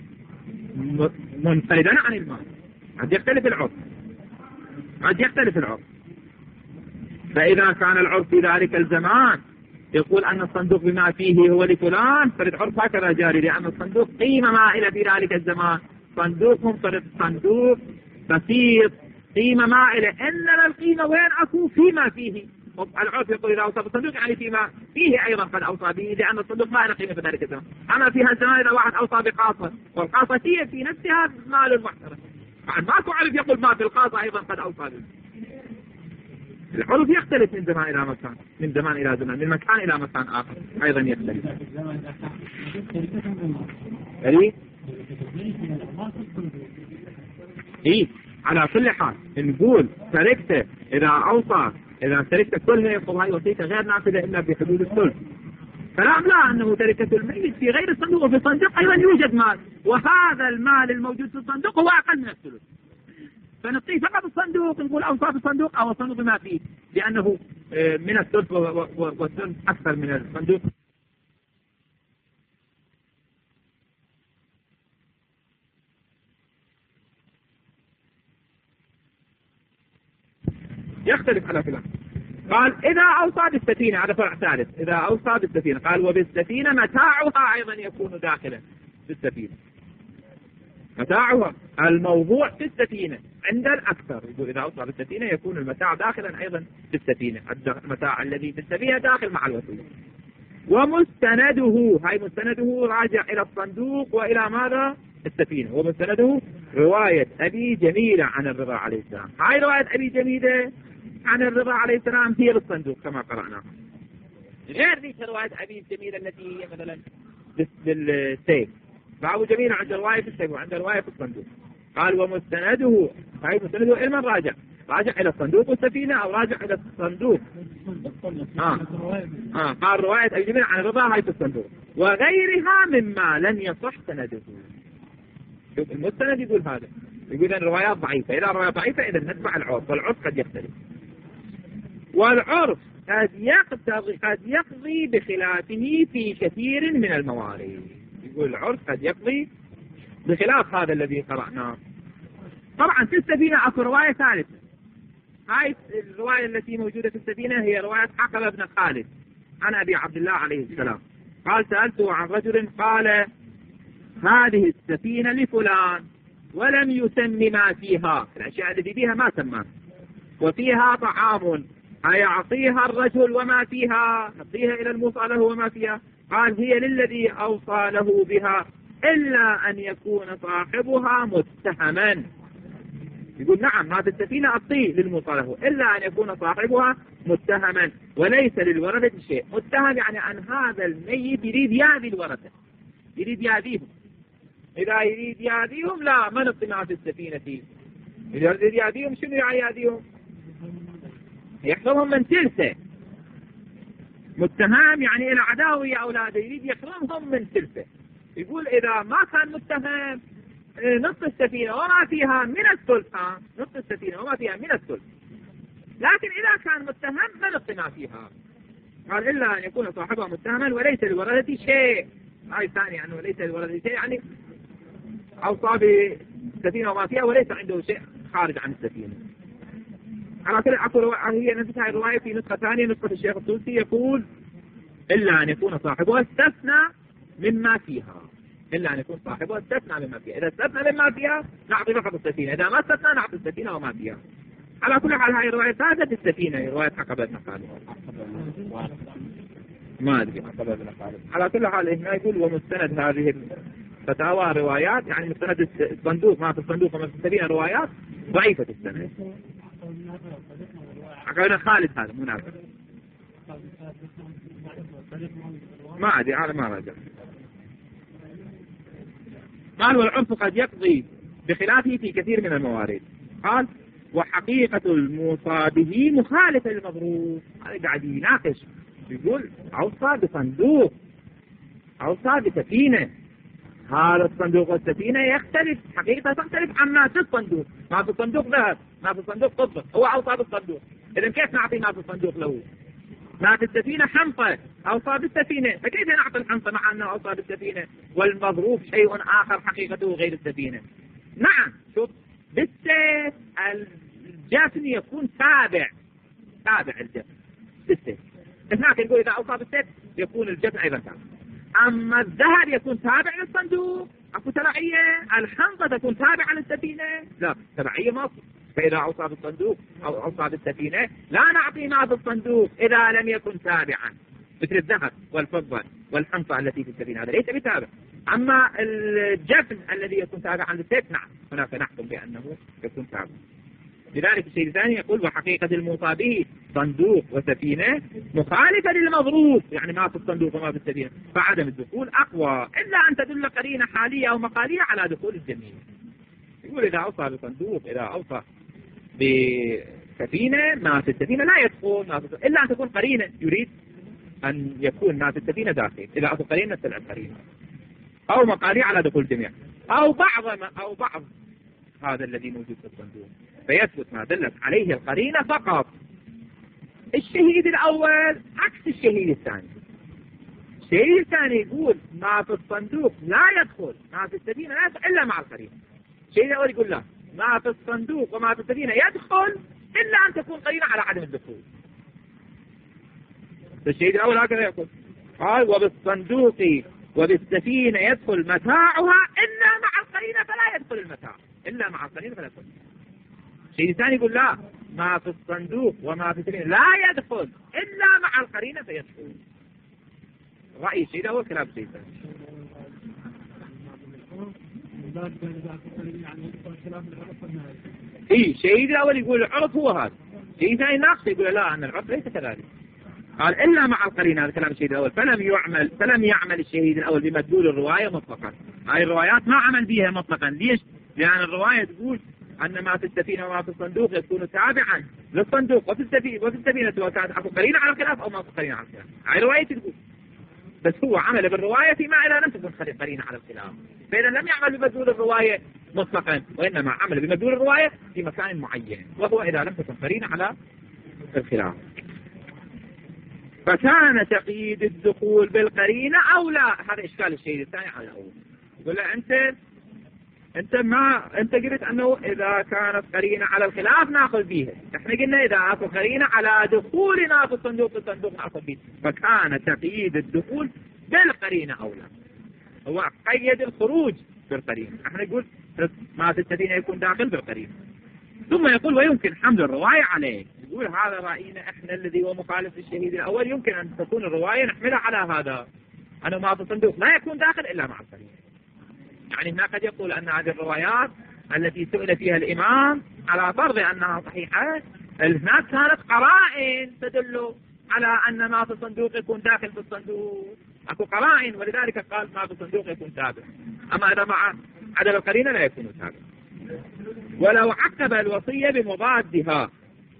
منفردا عن المال، قد يختلف العرف قد يختلف العرف فإذا كان العرف في ذلك الزمان يقول أن الصندوق بما فيه هو لفلان فالعرف هكذا جاري، لأن الصندوق قيمة مائلة في ذلك الزمان، صندوق منفرد صندوق بسيط قيمة مائلة، إنما القيمة وين أكو فيما فيه. العرف يقول إذا أوصى بالصندوق يعني فيما فيه أيضا قد أوصى به، لأن الصندوق ما له قيمة في ذلك الزمان. أما في هالزمان إذا واحد أوصى بقاصة والقاصة هي في نفسها مال محترم، ماكو عرف يقول ما في القاصة أيضا قد أوصى به. العرف يختلف من زمان إلى مكان، من زمان إلى زمان، من مكان إلى مكان آخر أيضا يختلف. يعني إيه على كل حال نقول تركته إذا أوصى إذا تركته كلها يقول هاي وصيته غير نافذة إلا بحدود الثلث. كلام لا أنه تركة الميت في غير الصندوق وفي الصندوق أيضا يوجد مال، وهذا المال الموجود في الصندوق هو أقل من الثلث، فنعطيه فقط الصندوق نقول أوصى بالصندوق أو الصندوق بما فيه، لأنه من الثلث والثلث أكثر من الصندوق. يختلف على فلان. قال إذا أوصى بالسفينة، هذا فرع ثالث، إذا أوصى بالسفينة قال وبالسفينة متاعها أيضا يكون داخلا في السفينة، متاعها الموضوع في السفينة عند الأكثر، يقول إذا أوصى بالسفينة يكون المتاع داخلا أيضا في السفينة، المتاع الذي في السفينة داخل مع الوسيلة. ومستنده، هاي مستنده راجع إلى الصندوق وإلى ماذا؟ السفينة. ومستنده رواية أبي جميلة عن الرضا عليه السلام، هاي رواية أبي جميلة عن الرضا عليه السلام هي للصندوق كما قرأنا، غير ذيك رواية أبي جميلة التي هي مثلا بالسيف، فأبو جميلة عنده رواية في السيف وعنده رواية في الصندوق. قال ومستنده، هاي مستنده إلى من راجع؟ راجع إلى الصندوق والسفينة أو راجع إلى الصندوق؟ آه. آه. قال رواية أبي جميلة عن الرضا هاي في الصندوق وغيرها مما لن يصح سنده. شوف المستند يقول هذا، يقول أن الروايات ضعيفة، إذا الروايات ضعيفة إذا نتبع العرف، والعرف قد يختلف، والعرف قد يقتضي قد يقضي بخلافه في كثير من الموارد. يقول العرف قد يقضي بخلاف هذا الذي قرأناه. طبعا في السفينة أكو رواية ثالثة، هاي الرواية التي موجودة في السفينة هي رواية عقبة بن خالد عن أبي عبد الله عليه السلام قال سألته عن رجل قال هذه السفينة لفلان ولم يسم ما فيها، الأشياء التي فيها ما سماها، وفيها طعام أيعطيها الرجل وما فيها، نعطيها إلى الموصى له وما فيها؟ قال هي للذي أوصى له بها إلا أن يكون صاحبها متهما. يقول نعم هذه السفينة أعطيه للموصى له إلا أن يكون صاحبها متهما وليس للورثة شيء. متهم يعني أن هذا الميت يريد يأذي الورثة، يريد يأذيهم، إذا يريد يأذيهم لا ما نعطي ما في السفينة فيه، إذا يريد يأذيهم شنو يعني يأذيهم؟ يحرمهم من تلسة. متهم يعني إلى عداوة يا أولاده، يريد يحرمهم من تلسة. يقول إذا ما كان متهم نصف السفينة وما فيها من الثلث، نصف السفينة وما فيها من الثلث، لكن إذا كان متهم ما نصف ما فيها. قال إلا أن يكون صاحبها متهما وليس للورثة شيء. هاي ثانية أنه ليس للورثة شيء يعني أوصى بالسفينة وما فيها وليس عنده شيء خارج عن السفينة. على كل أقول هي نفسها الرواية في نسخة ثانية، نسخة الشيخ الطوسي يقول إلا أن يكون صاحبها استثنى مما فيها، إلا أن يكون صاحبها استثنى مما فيها. إذا استثنى مما فيها نعطي فقط السفينة، إذا ما استثنى نعطي السفينة وما فيها. على كل حال هاي الرواية ثابتة السفينة، هي رواية عقبة بن خالد، ما أدري عقبة بن خالد. على كل حال هنا يقول ومستند هذه فتاوى روايات يعني مستند الصندوق ما في الصندوق وما في السفينة روايات ضعيفة السند. عقلنا خالد هذا منافق ما أدري هذا ما رجع. قال والعرف قد يقضي بخلافه في كثير من الموارد. قال وحقيقة الموصى به مخالفة للمضروب. هذا قاعد يناقش يقول أوصى بصندوق أوصى بسفينة، هذا الصندوق والسفينة يختلف حقيقة تختلف عن ما في الصندوق. ما في الصندوق ذهب ما في الصندوق فضة، هو أوصى بالصندوق. إذن كيف نعطي ما في الصندوق له؟ ما في السفينة حنطة أوصى بالسفينة، فكيف نعطي الحنطة مع أنه أوصى بالسفينة والمضروب شيء آخر حقيقته غير السفينة؟ نعم شوف بالسيف الجفن يكون تابع تابع الجفن بالسيف، هناك يقول إذا أوصى بالسيف يكون الجفن أيضا تابع. أما الذهب يكون تابع للصندوق أكو تبعية، الحنطة تكون تابعة للسفينة لا تبعية مصر. فإذا أوصى بالصندوق أو أوصى بالسفينة لا نعطي ما في الصندوق إذا لم يكن تابعا، مثل الذهب والفضة والحنطة التي في السفينة هذا ليس بتابع. أما الجفن الذي يكون تابعا للسيف نعم هناك نحكم بأنه يكون تابعا. لذلك الشيء الثاني يقول وحقيقة الموصى به صندوق وسفينة مخالفة للمضروب، يعني ما في الصندوق وما في السفينة، فعدم الدخول أقوى إلا أن تدل قرينة حالية أو مقالية على دخول الجميع. يقول إذا أوصى بصندوق إذا أوصى بسفينة ما في السفينة لا يدخل ما في إلا أن تكون قرينة يريد أن يكون ما في السفينة داخل، إذا أتوا قرينة تلعب قرينة أو مقالية على دخول الجميع أو بعض ما أو بعض هذا الذي موجود في الصندوق فيثبت ما دلت عليه القرينة فقط. الشهيد الأول عكس الشهيد الثاني. الشهيد الثاني يقول ما في الصندوق لا يدخل ما في السفينة لا يدخل إلا مع القرينة. الشهيد الأول يقول لا ما في الصندوق وما في السفينة يدخل إلا أن تكون قرينة على عدم الدخول. الشهيد الأول هكذا يقول قال وبالصندوق وبالسفينة يدخل متاعها إلا مع القرينة فلا يدخل المتاع إلا مع القرينة فلا يدخل. الشيء الثاني يقول لا ما في الصندوق وما في السفينة لا يدخل إلا مع القرينة فيدخل. رأي الشيء الأول خلاف الشيء الثاني. إيه الشيء الأول يقول العرف هو هذا، الشيء الثاني ناقص يقول لا أن العرف ليس كذلك. قال إلا مع القرينة هذا كلام الشهيد الأول. فلم يعمل فلم يعمل الشهيد الأول بمدلول الرواية مطلقا. هاي الروايات ما عمل بها مطلقا. ليش؟ لأن الرواية تقول أن ما في السفينة وما في الصندوق يكون تابعا للصندوق وفي السفينة وفي السفينة سواء كانت أكو قرينة على الخلاف أو ما في قرينة على الخلاف. هاي رواية تقول بس هو عمل بالرواية فيما إذا لم تكن قرينة على الخلاف، فإذا لم يعمل بمدلول الرواية مطلقا وإنما عمل بمدلول الرواية في مكان معين وهو إذا لم تكن قرينة على الخلاف. فكان تقييد الدخول بالقرينة أو لا. هذا إشكال الشيء الثاني على الأول. يقول له أنت أنت ما أنت قلت أنه إذا كانت قرينة على الخلاف نأخذ بيها، إحنا قلنا إذا أكو قرينة على دخولنا في الصندوق في الصندوق نأخذ بيها. فكان تقييد الدخول بالقرينة أو لا. هو قيد الخروج بالقرينة. إحنا نقول ما في السفينة يكون داخل بالقرينة. ثم يقول ويمكن حمل الرواية عليه. يقول هذا رأينا إحنا الذي هو مخالف للشهيد الأول يمكن أن تكون الرواية نحملها على هذا أنه ما في الصندوق لا يكون داخل إلا مع القرينة. يعني هناك قد يقول أن هذه الروايات التي سئل فيها الإمام على فرض أنها صحيحة هناك كانت قرائن تدل على أن ما في الصندوق يكون داخل في الصندوق. أكو قرائن ولذلك قال ما في الصندوق يكون تابع. أما إذا مع عدم القرينة لا يكون تابع. ولو عقب الوصية بمضادها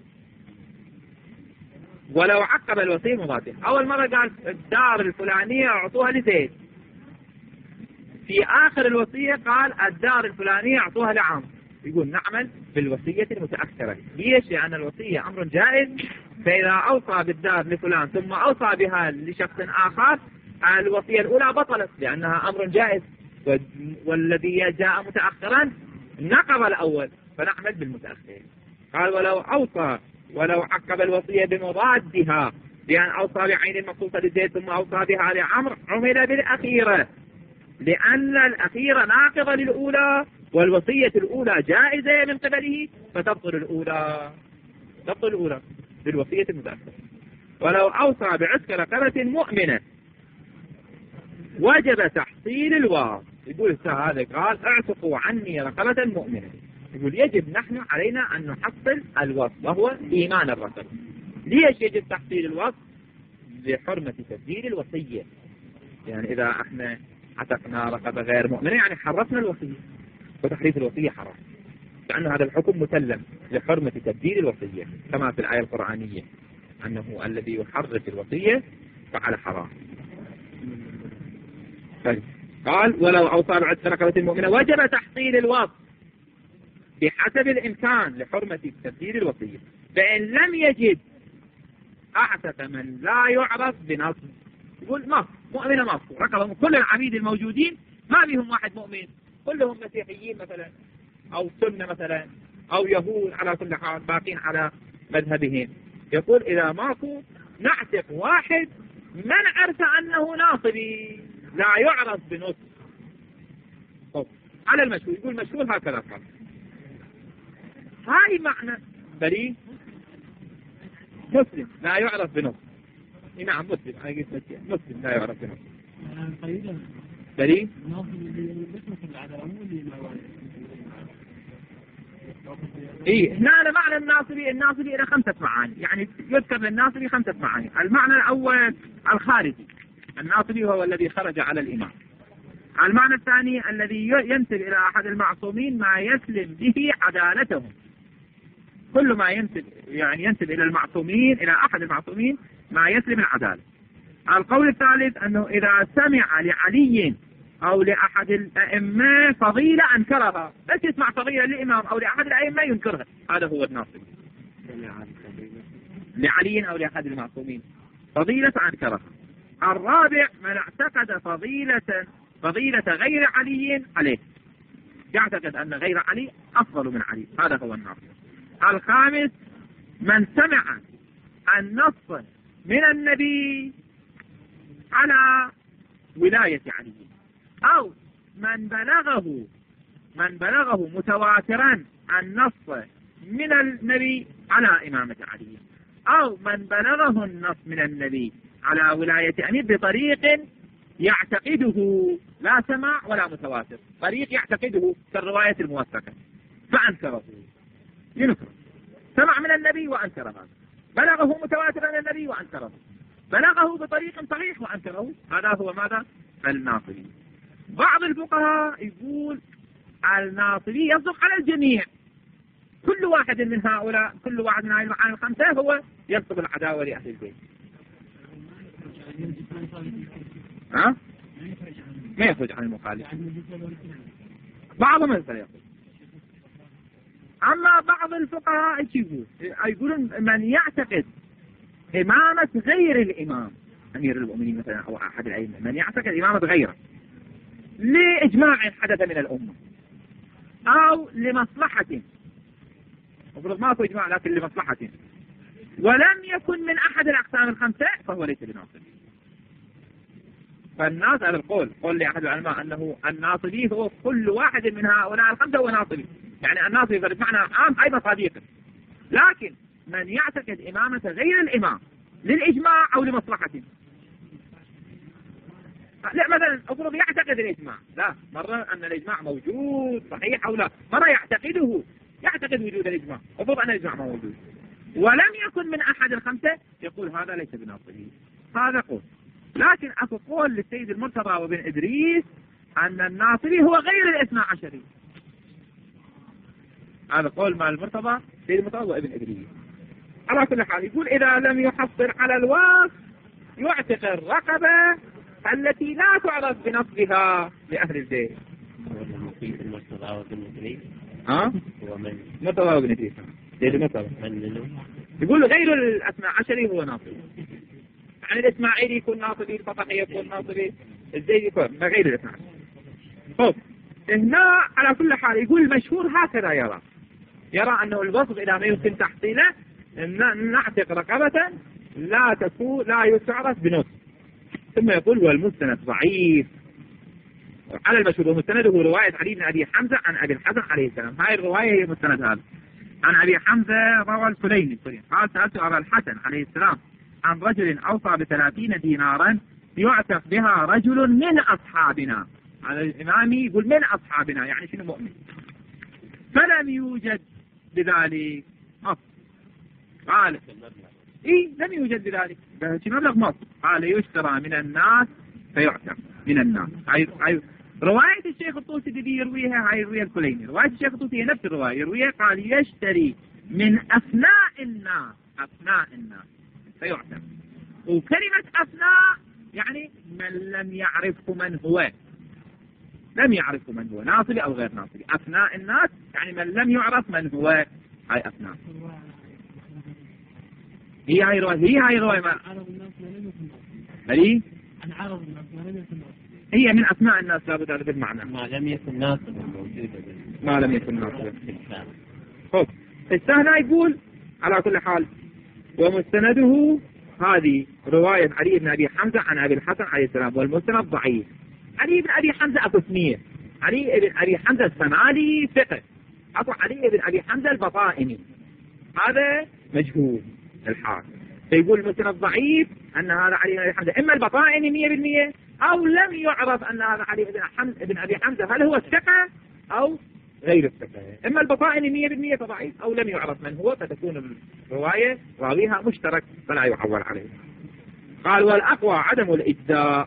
ولو عقب الوصية بمضادها. أول مرة قال الدار الفلانية أعطوها لزيد، في آخر الوصية قال الدار الفلانية أعطوها لعمرو. يقول نعمل بالوصية المتأخرة. ليش؟ لأن الوصية أمر جائز، فإذا أوصى بالدار لفلان ثم أوصى بها لشخص آخر الوصية الأولى بطلت لأنها أمر جائز، والذي جاء متأخرا نقض الأول، فنعمل بالمتأخر. قال ولو أوصى ولو عقب الوصية بمضادها بأن أوصى بعين المخصوصة لزيد ثم أوصى بها لعمرو عمل بالأخيرة، لأن الأخيرة ناقضة للأولى والوصية الأولى جائزة من قبله فتبطل الأولى تبطل الأولى بالوصية المتأخرة. ولو أوصى بعتق رقبة مؤمنة وجب تحصيل الواصي. يقول هذا قال اعتقوا عني رقبة مؤمنة، يقول يجب نحن علينا أن نحصل الوصف وهو إيمان الرقبة. ليش يجب تحصيل الوصف؟ لحرمة تبديل الوصية، يعني إذا احنا عتقنا رقبة غير مؤمنة يعني حرفنا الوصية، وتحريف الوصية حرام، لأن هذا الحكم مسلم لحرمة تبديل الوصية كما في الآية القرآنية أنه الذي يحرف الوصية فعل حرام. قال ولو أوصى بعتق رقبة المؤمنة وجب تحصيل الوصف بحسب الإمكان لحرمة تبديل الوصية، فإن لم يجد أعتق من لا يعرف بنص. يقول مصر مؤمنة مصر رقبة، كل العبيد الموجودين ما بهم واحد مؤمن، كلهم مسيحيين مثلا أو سنة مثلا أو يهود، على كل حال باقين على مذهبهم. يقول إذا ماكو نعتق واحد من عرف أنه ناصبي لا يعرف بنص. طب على المشهور، يقول مشهور هكذا قال، هاي معنى بريء مسلم لا يعرف بنص. نعم مسلم مسلم لا يعرف بنص بريء. إيه هنا معنى الناصبي، الناصبي إلى خمسة معاني، يعني يذكر للناصبي خمسة معاني. المعنى الأول الخارجي، الناصبي هو الذي خرج على الإمام. المعنى الثاني الذي ينسب إلى أحد المعصومين ما يسلم به عدالته، كل ما ينسب يعني ينسب إلى المعصومين إلى أحد المعصومين ما يسلم العدالة. القول الثالث أنه إذا سمع لعلي أو لأحد الأئمة فضيلة أنكرها، بس يسمع فضيلة للإمام أو لأحد الأئمة ينكرها، هذا هو الناصبي. لعلي أو لأحد المعصومين فضيلة أنكرها. الرابع من اعتقد فضيلة فضيلة غير علي عليه، يعتقد أن غير علي أفضل من علي، هذا هو الناصبي. الخامس من سمع النص من النبي على ولاية علي، أو من بلغه من بلغه متواترا النص من النبي على إمامة علي، أو من بلغه النص من النبي على ولاية أمير بطريق يعتقده لا سمع ولا متواتر، طريق يعتقده كالرواية الموثقة فأنكره ينكر. سمع من النبي وأنكر هذا، بلغه متواترا من النبي وأنكره، بلغه بطريق صحيح وأنكره، هذا هو ماذا؟ الناصبي. بعض الفقهاء يقول الناصبي يصدق على الجميع، كل واحد من هؤلاء كل واحد من هؤلاء المعاني الخمسة هو ينصب العداوة لأهل البيت. ها؟ ما يخرج عن المخالف، بعضهم يقول. أما بعض الفقهاء يقول يقولون من يعتقد إمامة غير الإمام أمير المؤمنين مثلا أو أحد الأئمة، من يعتقد إمامة غيره لإجماع حدث من الأمة أو لمصلحة، أقول ما هو إجماع لكن لمصلحة، ولم يكن من أحد الأقسام الخمسة فهو ليس بناصبي. فالناس على القول قول لأحد العلماء أنه الناصبي هو كل واحد من هؤلاء الخمسة هو ناصبي، يعني الناصبي بمعنى عام أيضا صديق. لكن من يعتقد إمامة غير الإمام للإجماع أو لمصلحة، لا مثلا أفرض يعتقد الإجماع، لا مرة أن الإجماع موجود صحيح أو لا، مرة يعتقده يعتقد وجود الإجماع، أفرض أن الإجماع موجود ولم يكن من أحد الخمسة، يقول هذا ليس بناصبي. هذا قول. لكن أكو قول للسيد المرتضى وابن إدريس أن الناصبي هو غير الاثنى عشري، هذا قول مع المرتضى سيد المرتضى وابن إدريس. على كل حال يقول إذا لم يحصل على الوصف يعتق الرقبة التي لا تعرف بنصبها لأهل البيت. المرتضى وابن إدريس ها؟ هو من مرتضى وابن إدريس سيد المرتضى من يقول غير الاثنى عشري هو ناصبي، يعني الإسماعيلي يكون ناصبي، الفطحي يكون ناصبي، الزيدي يكون ما غير الاثنى عشر. طب هنا على كل حال يقول المشهور هكذا يرى يرى أنه الوصف إذا ما يمكن تحصيله نعتق رقبة لا تكون لا تعرف بنص. ثم يقول والمستند ضعيف على المشهور، ومستنده رواية علي بن أبي حمزة عن أبي الحسن عليه السلام. هاي الرواية هي مستند هذا عن أبي حمزة روى السليمي قال سألت أبا الحسن عليه السلام عن رجل أوصى بثلاثين دينارا يعتق بها رجل من أصحابنا. على الإمام يقول من أصحابنا يعني شنو مؤمن، فلم يوجد بذلك أصل. قال إيه لم يوجد بذلك شنو مبلغ مصر. قال يشترى من الناس فيعتق من الناس. هاي هاي رواية الشيخ الطوسي دي يرويها، هاي يرويها الكليني. رواية الشيخ الطوسي هي نفس الرواية يرويها، قال يشتري من أثناء الناس أثناء الناس فيعتق. وكلمة أثناء يعني من لم يعرفه من هو، لم يعرفه من هو ناصبي أو غير ناصبي. أثناء الناس يعني من لم يعرف من هو. هاي أثناء هي هاي رواية هي هاي رواية ما هي عن عرض الناس ما لم يكن هي من أثناء الناس لابد هذا المعنى ما لم يكن ناصبا موجودا ما لم يكن ناصبا. خب السهل يقول على كل حال ومستنده هذه رواية علي بن أبي حمزة عن أبي الحسن عليه السلام، والمستند ضعيف. علي بن أبي حمزة أكو اثنين، علي بن أبي حمزة السمالي ثقة، أكو علي بن أبي حمزة البطائني هذا مجهول الحال. فيقول المستند ضعيف أن هذا علي بن أبي حمزة إما البطائني مية بالمية أو لم يعرف أن هذا علي بن, حمزة بن أبي حمزة هل هو الثقة أو غير الثقة. إما البطائني مية بالمية فضعيف أو لم يعرف من هو، فتكون الرواية راويها مشترك فلا يعول عليه. قال والأقوى عدم الإجزاء.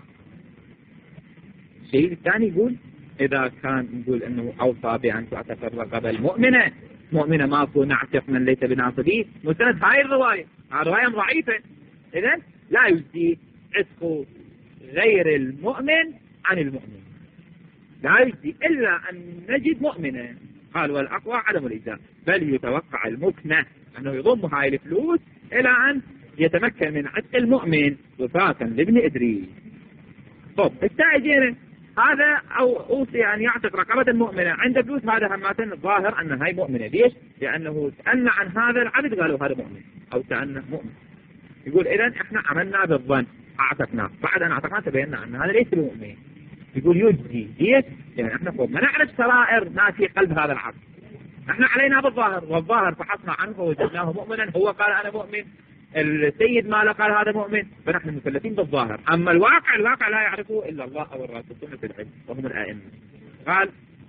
الشيء الثاني يقول إذا كان يقول أنه أوصى بأن تعتق الرقبة المؤمنة مؤمنة ماكو نعتق من ليس بناصبيه، مستند هاي الرواية الرواية ضعيفة، إذن لا يجزي عتق غير المؤمن عن المؤمن، لا يجزي إلا أن نجد مؤمنة. قال والأقوى عدم الإجزاء، بل يتوقع المكنة أنه يضم هاي الفلوس إلى أن يتمكن من عتق المؤمن وفاة لابن إدريس. طب السائجين هذا أو أوصي أن يعتق رقبة المؤمنة عند فلوس، هذا هماتن الظاهر أن هاي مؤمنة. ليش؟ لأنه سألنا عن هذا العبد قالوا هذا مؤمن أو سألنا مؤمن. يقول إذن إحنا عملنا بالظن أعتقنا، بعد أن أعتقنا تبينا أن هذا ليس بمؤمن. يقول يجزي. ليش؟ يعني إحنا فوق ما نعرف سرائر ما في قلب هذا العبد، إحنا علينا بالظاهر، والظاهر فحصنا عنه ووجدناه مؤمنا، هو قال أنا مؤمن، السيد ماله قال هذا مؤمن، فنحن مكلفين بالظاهر. أما الواقع الواقع لا يعرفه إلا الله أو الراسخون في العلم وهم الآئمة. قال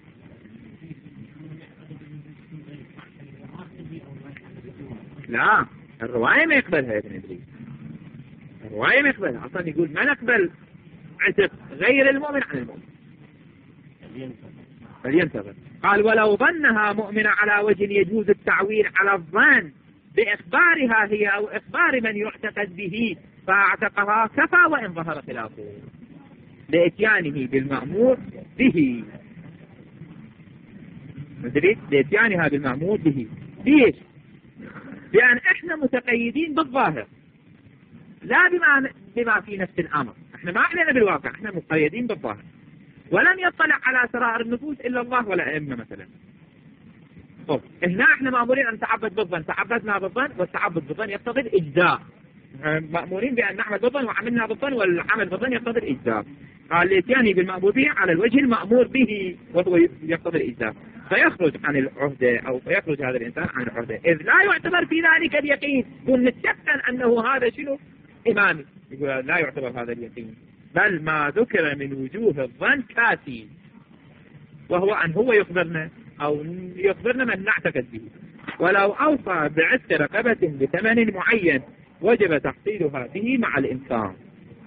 لا الرواية ما يقبلها يا ابن إدريس، الرواية ما يقبلها أصلا. يقول ما نقبل عتق غير المؤمن عن المؤمن فلينتظر. قال ولو ظنها مؤمنة على وجه يجوز التعويل على الظن بإخبارها هي أو إخبار من يعتقد به فاعتقها كفى وإن ظهر خلافه لإتيانه بالمأمور به. مدريد لإتيانها بالمأمور به. ليش؟ لأن إحنا متقيدين بالظاهر لا بما, بما في نفس الأمر، إحنا ما علينا بالواقع، إحنا متقيدين بالظاهر. ولم يطلع على سرائر النفوس إلا الله ولا أئمة مثلا. طب هنا احنا مأمورين أن نتعبد بالظن، تعبدنا بالظن، والتعبد بالظن يقتضي الإجزاء. مأمورين بأن نعمل بالظن وعملنا بالظن، والعمل بالظن يقتضي الإجزاء. قال الاتيان بالمأمور به على الوجه المأمور به وهو يقتضي الإجزاء، فيخرج عن العهدة أو فيخرج هذا الإنسان عن العهدة، إذ لا يعتبر في ذلك اليقين. يقول نتيقن أنه هذا شنو إمامي، يقول لا يعتبر هذا اليقين، بل ما ذكر من وجوه الظن كافي، وهو أن هو يخبرنا أو يخبرنا من نعتقد به. ولو أوصى بعتق رقبة بثمن معين وجب تحصيلها به مع الإنسان.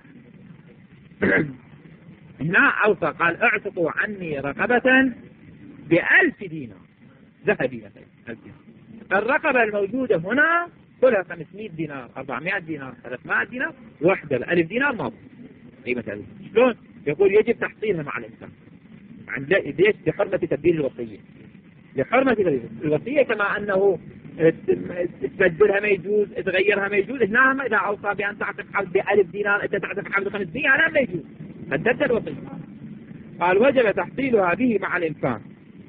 هنا أوصى قال اعتقوا عني رقبة بألف دينار ذهبي مثلا. الرقبة الموجودة هنا كلها خمسمائة دينار، أربعمائة دينار، ثلاثمائة دينار، وحدة الألف دينار ما قيمة هذه. شلون؟ يقول يجب تحصيلها مع الإنسان. عند ليش؟ لحرمة تبديل الوصية، لحرمة الوصية، كما أنه تبدلها ما يجوز، تغيرها ما يجوز. هنا إذا أوصى بأن تعتق عبد بألف دينار أنت تعتق عبد خمسمائة، هذا ما يجوز، فتبدل الوصية. قال وجب تحصيلها به مع الإنسان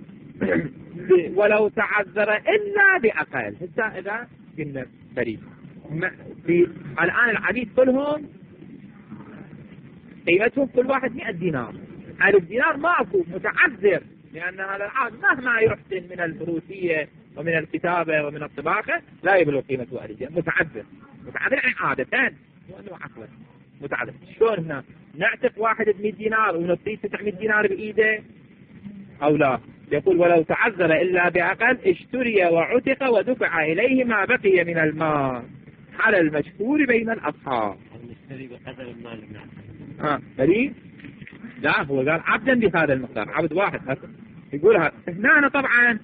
ولو تعذر إلا بأقل. إذا كنا بريد الآن العبيد كلهم قيمتهم كل واحد مئة دينار، ألف دينار ماكو، متعذر، لأن هذا العبد مهما يحسن من الفروسية ومن الكتابة ومن الطباخة لا يبلغ قيمته ألف دينار، متعذر. متعذر يعني عادة وأنه عقلا متعذر. شلون هنا نعتق واحد بمئة دينار ونعطيه تسعمئة دينار بإيده أو لا؟ يقول ولو تعذر إلا بأقل اشتري وعتق ودفع إليه ما بقي من المال على المشهور بين الأصحاب. نشتري بقدر المال ها بريء؟ لا هو قال عبدا بهذا المقدار، عبد واحد بس. يقولها هنا طبعا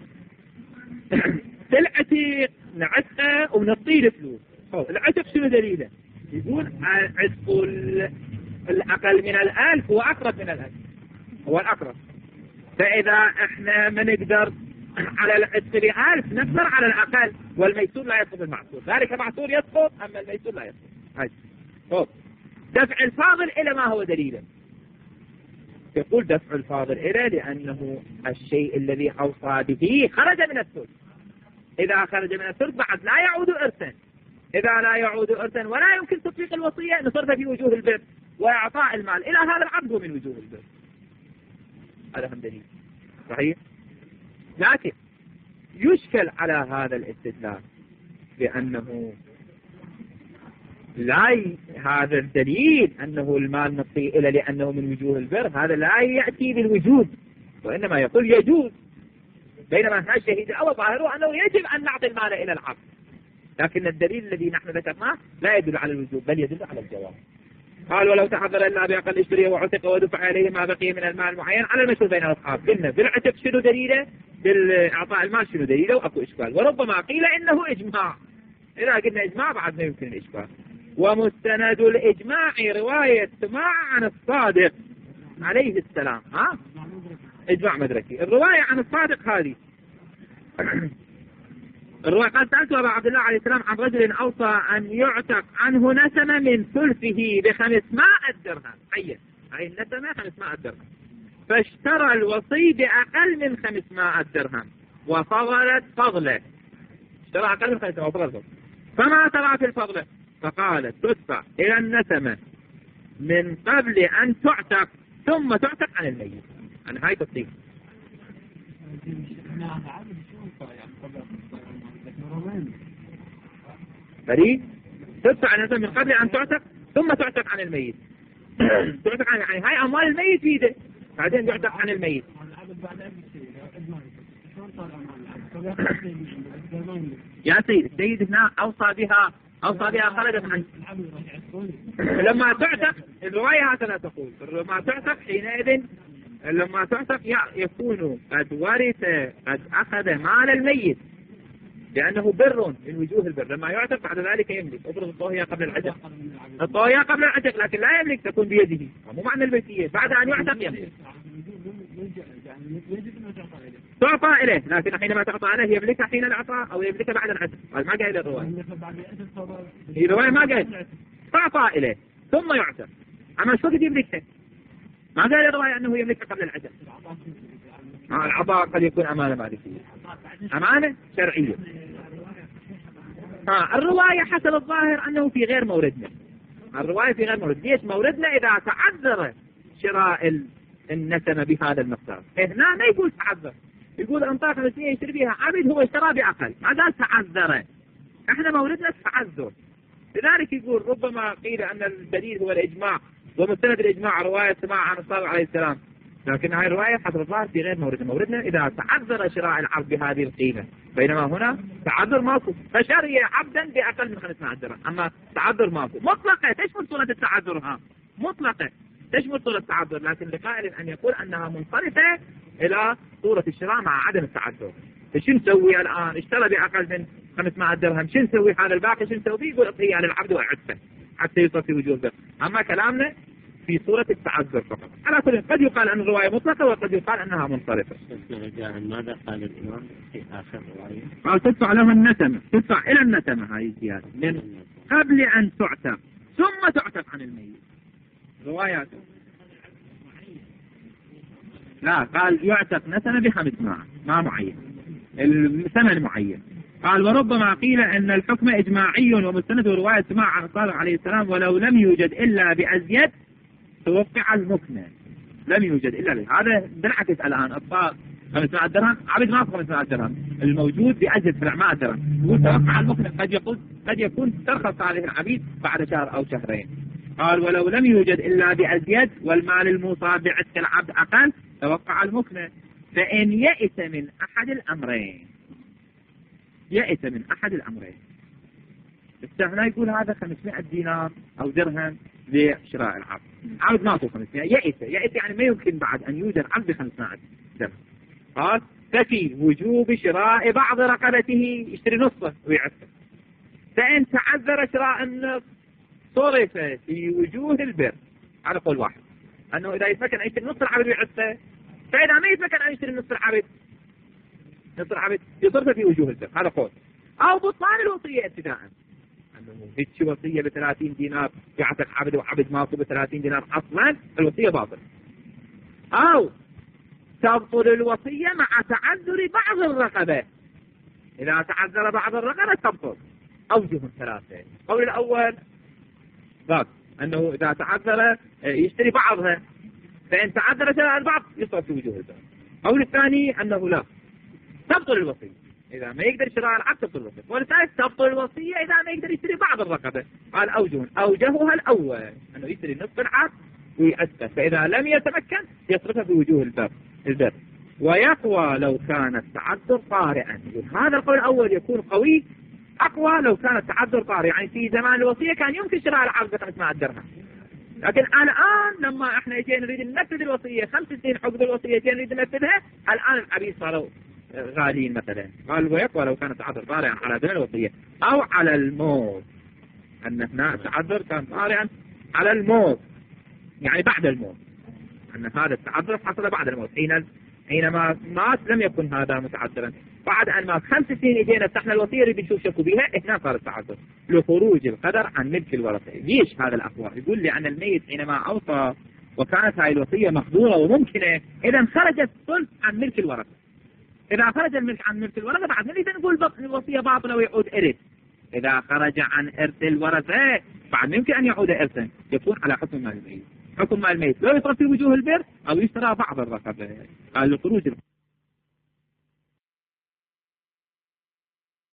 العتق نعتقه ونعطيه الفلوس. العتق شنو دليله؟ يقول عتق الأقل من الألف هو أقرب من الألف، هو الأقرب. فإذا احنا ما نقدر على العتق بألف نقدر على الأقل، والميسور لا يسقط المعسور، ذلك معسور يسقط أما الميسور لا يسقط. هاي طب دفع الفاضل إلى ما هو دليله؟ يقول دفع الفاضل إلى لأنه الشيء الذي أوصى به خرج من الثلث. إذا خرج من الثلث بعد لا يعود إرثا، إذا لا يعود إرثا ولا يمكن تطبيق الوصية نصرف في وجوه البر وإعطاء المال إلى هذا العبد من وجوه البر. هذا هم دليل صحيح. لكن يشكل على هذا الاستدلال بأنه لا ي... هذا الدليل أنه المال نعطيه إلى لأنه من وجوه البر، هذا لا يأتي بالوجود وإنما يقول يجوز، بينما هذا الشهيد الأول ظاهره أنه يجب أن نعطي المال إلى العبد، لكن الدليل الذي نحن ذكرناه لا يدل على الوجوب بل يدل على الجواز. قال ولو تحضر إلا بأقل اشتري وعتق ودفع إليه ما بقي من المال المعين على المشهور بين الأصحاب. قلنا بالعتق شنو دليله؟ بالإعطاء المال شنو دليله؟ وأكو إشكال، وربما قيل إنه إجماع. إذا قلنا إجماع بعد ما يمكن الإشكال. ومستند الإجماع رواية سماع عن الصادق عليه السلام. ها؟ إجماع مدركي. الرواية عن الصادق هذه الرواية قال سألت أبا عبد الله عليه السلام عن رجل أوصى أن يعتق عنه نسمة من ثلثه بخمسمائة درهم. أي أي النسمة خمسمائة درهم، فاشترى الوصي بأقل من خمسمائة درهم وفضلت فضله. اشترى أقل من خمسمائة وفضلت، فما ترى في الفضله؟ فقالت تدفع إلى النسمة من قبل أن تعتق ثم تعتق عن الميت. عن هاي تصديق بريء. تدفع النسمة من قبل أن تعتق ثم تعتق عن الميت. تعتق عن يعني هاي أموال الميت في يده بعدين يعتق عن الميت. يا سيد السيد هنا أوصى بها أوصى بها خرجت عن لما تعتق. الرواية هكذا تقول لما تعتق حينئذ لما تعتق يكون قد ورث قد أخذ مال الميت لأنه بر من وجوه البر. لما يعتق بعد ذلك يملك. افرض الطهية قبل العتق، الطهية قبل العتق لكن لا يملك، تكون بيده. مو معنى الملكية بعد أن يعتق يملك، تعطى إليه، لكن حينما تعطى عليه يملكها حين العطاء أو يملكها بعد العتق. هذا ما قايل الرواية، هي رواية ما قايل تعطى إليه ثم يعتق. أما شو قد يملكها؟ ما قال الرواية أنه يملكها قبل العتق. العطاء قد يكون أمانة مالكية، أمانة شرعية. ها الرواية حسب الظاهر أنه في غير موردنا. الرواية في غير موردنا. ليش موردنا؟ إذا تعذر شراء النسمة بهذا المقدار. هنا ما يقول تعذر، يقول انطاق خمسمائة يشتري بها عبد هو اشترى بأقل، ما قال تعذر. احنا موردنا التعذر، لذلك يقول ربما قيل أن الدليل هو الإجماع ومستند الإجماع رواية سماع عن الصادق عليه السلام، لكن هاي الرواية حسب الظاهر في غير موردنا. موردنا إذا تعذر شراء العبد بهذه القيمة، بينما هنا تعذر ماكو، فشري عبدا بأقل من خمسمائة درهم. أما تعذر ماكو مطلقة تشمل صورة التعذر، ها مطلقة تشمل صورة التعذر، لكن لقائل أن يقول أنها منصرفة إلى صورة الشراء مع عدم التعذر. فشو نسوي الآن؟ اشترى بأقل من خمسمائة درهم، شو نسوي هذا الباقي؟ شو نسوي؟ يقول اعطيه على العبد وأعتقه حتى يصل في وجوه البر. أما كلامنا في صورة التعذر فقط. على كل قد يقال أن الرواية مطلقة وقد يقال أنها منصرفة. ماذا قال الإمام في آخر رواية؟ قال تدفع له النسمة، تدفع إلى النسمة هاي الزيادة من قبل أن تعتق ثم تعتق عن الميت. روايات لا قال يعتق نسمة بخمسمائة ما معين، الثمن معين. قال وربما قيل أن الحكم إجماعي ومستند رواية سماع عن الصادق عليه السلام ولو لم يوجد إلا بأزيد توقع المكنة. لم يوجد إلا به. هذا بالعكس الآن أطفال خمسمائة درهم عبد ما خمسمائة درهم، الموجود بأزيد سبعمائة درهم. يقول توقع المكنة، قد يقول قد يكون ترخص هذه العبيد بعد شهر أو شهرين. قال ولو لم يوجد إلا بأزيد والمال الموصى بعتق العبد أقل توقع المكنة. فإن يئس من أحد الأمرين يئس من أحد الأمرين استغنى يقول هذا خمسمائة دينار أو درهم لشراء العبد، عبد ناطر خمسمائة، يئس يئس يعني ما يمكن بعد أن يوجد عبد خمسمائة درهم. قال ففي وجوب شراء بعض رقبته يشتري نصه ويعتق. فإن تعذر شراء النصف صرف في وجوه البر. هذا قول واحد أنه إذا يتمكن أن يشتري نص العبد ويعتق، فإذا ما يتمكن أن يشتري نص العبد نص العبد يصرف في وجوه البر. هذا قول. أو بطلان الوصية ابتداء، أنه هيك وصية بثلاثين دينار يعتق عبد وعبد ماطو بثلاثين دينار، أصلا الوصية باطل. أو تبطل الوصية مع تعذر بعض الرقبة، إذا تعذر بعض الرقبة تبطل. أوجه ثلاثة. القول الأول قال أنه إذا تعذر يشتري بعضها، فإن تعذر شراء البعض يصرف في وجوه البر. القول الثاني أنه لا، تبطل الوصية إذا ما يقدر شراء العبد تبطل الوصية. والثالث تبطل الوصية إذا ما يقدر يشتري بعض الرقبة. قال أوجه أوجهها الأول أنه يشتري نصف العبد ويأسف، فإذا لم يتمكن يصرفها في وجوه البر البر ويقوى لو كان التعذر طارئا. هذا القول الأول يكون قوي أقوى لو كان التعذر طارئ، يعني في زمان الوصية كان يمكن شراء العبد بخمسمائة درهم، لكن الآن لما احنا جينا نريد ننفذ الوصية خمس سنين حقوق الوصية جينا نريد ننفذها، الآن العبيد صاروا غاليين مثلا. قال ويقوى لو كان التعذر طارئا على دون الوصية أو على الموت، أن هنا التعذر كان طارئا على الموت يعني بعد الموت، أن هذا التعذر حصل بعد الموت. حين حينما مات لم يكن هذا متعذرا، بعد أن مات خمس سنين اجينا فتحنا الوصية نريد نشوف شكو بها، هنا صار التعذر لخروج القدر عن ملك الورثة. ليش هذا الأقوى؟ يقول لي أن الميت حينما أوصى وكانت هذه الوصية مقدورة وممكنة، إذا خرج الثلث عن ملك الورثة. إذا خرج الملك عن ملك الورثة بعد نريد نقول الوصية باطلة ويعود إرث. إذا خرج عن إرث الورثة بعد يمكن أن يعود إرثا، يكون على حكم مال الميت. حكم مال الميت لا يصرف في وجوه البر أو يشترى بعض الرقبة. قال لخروج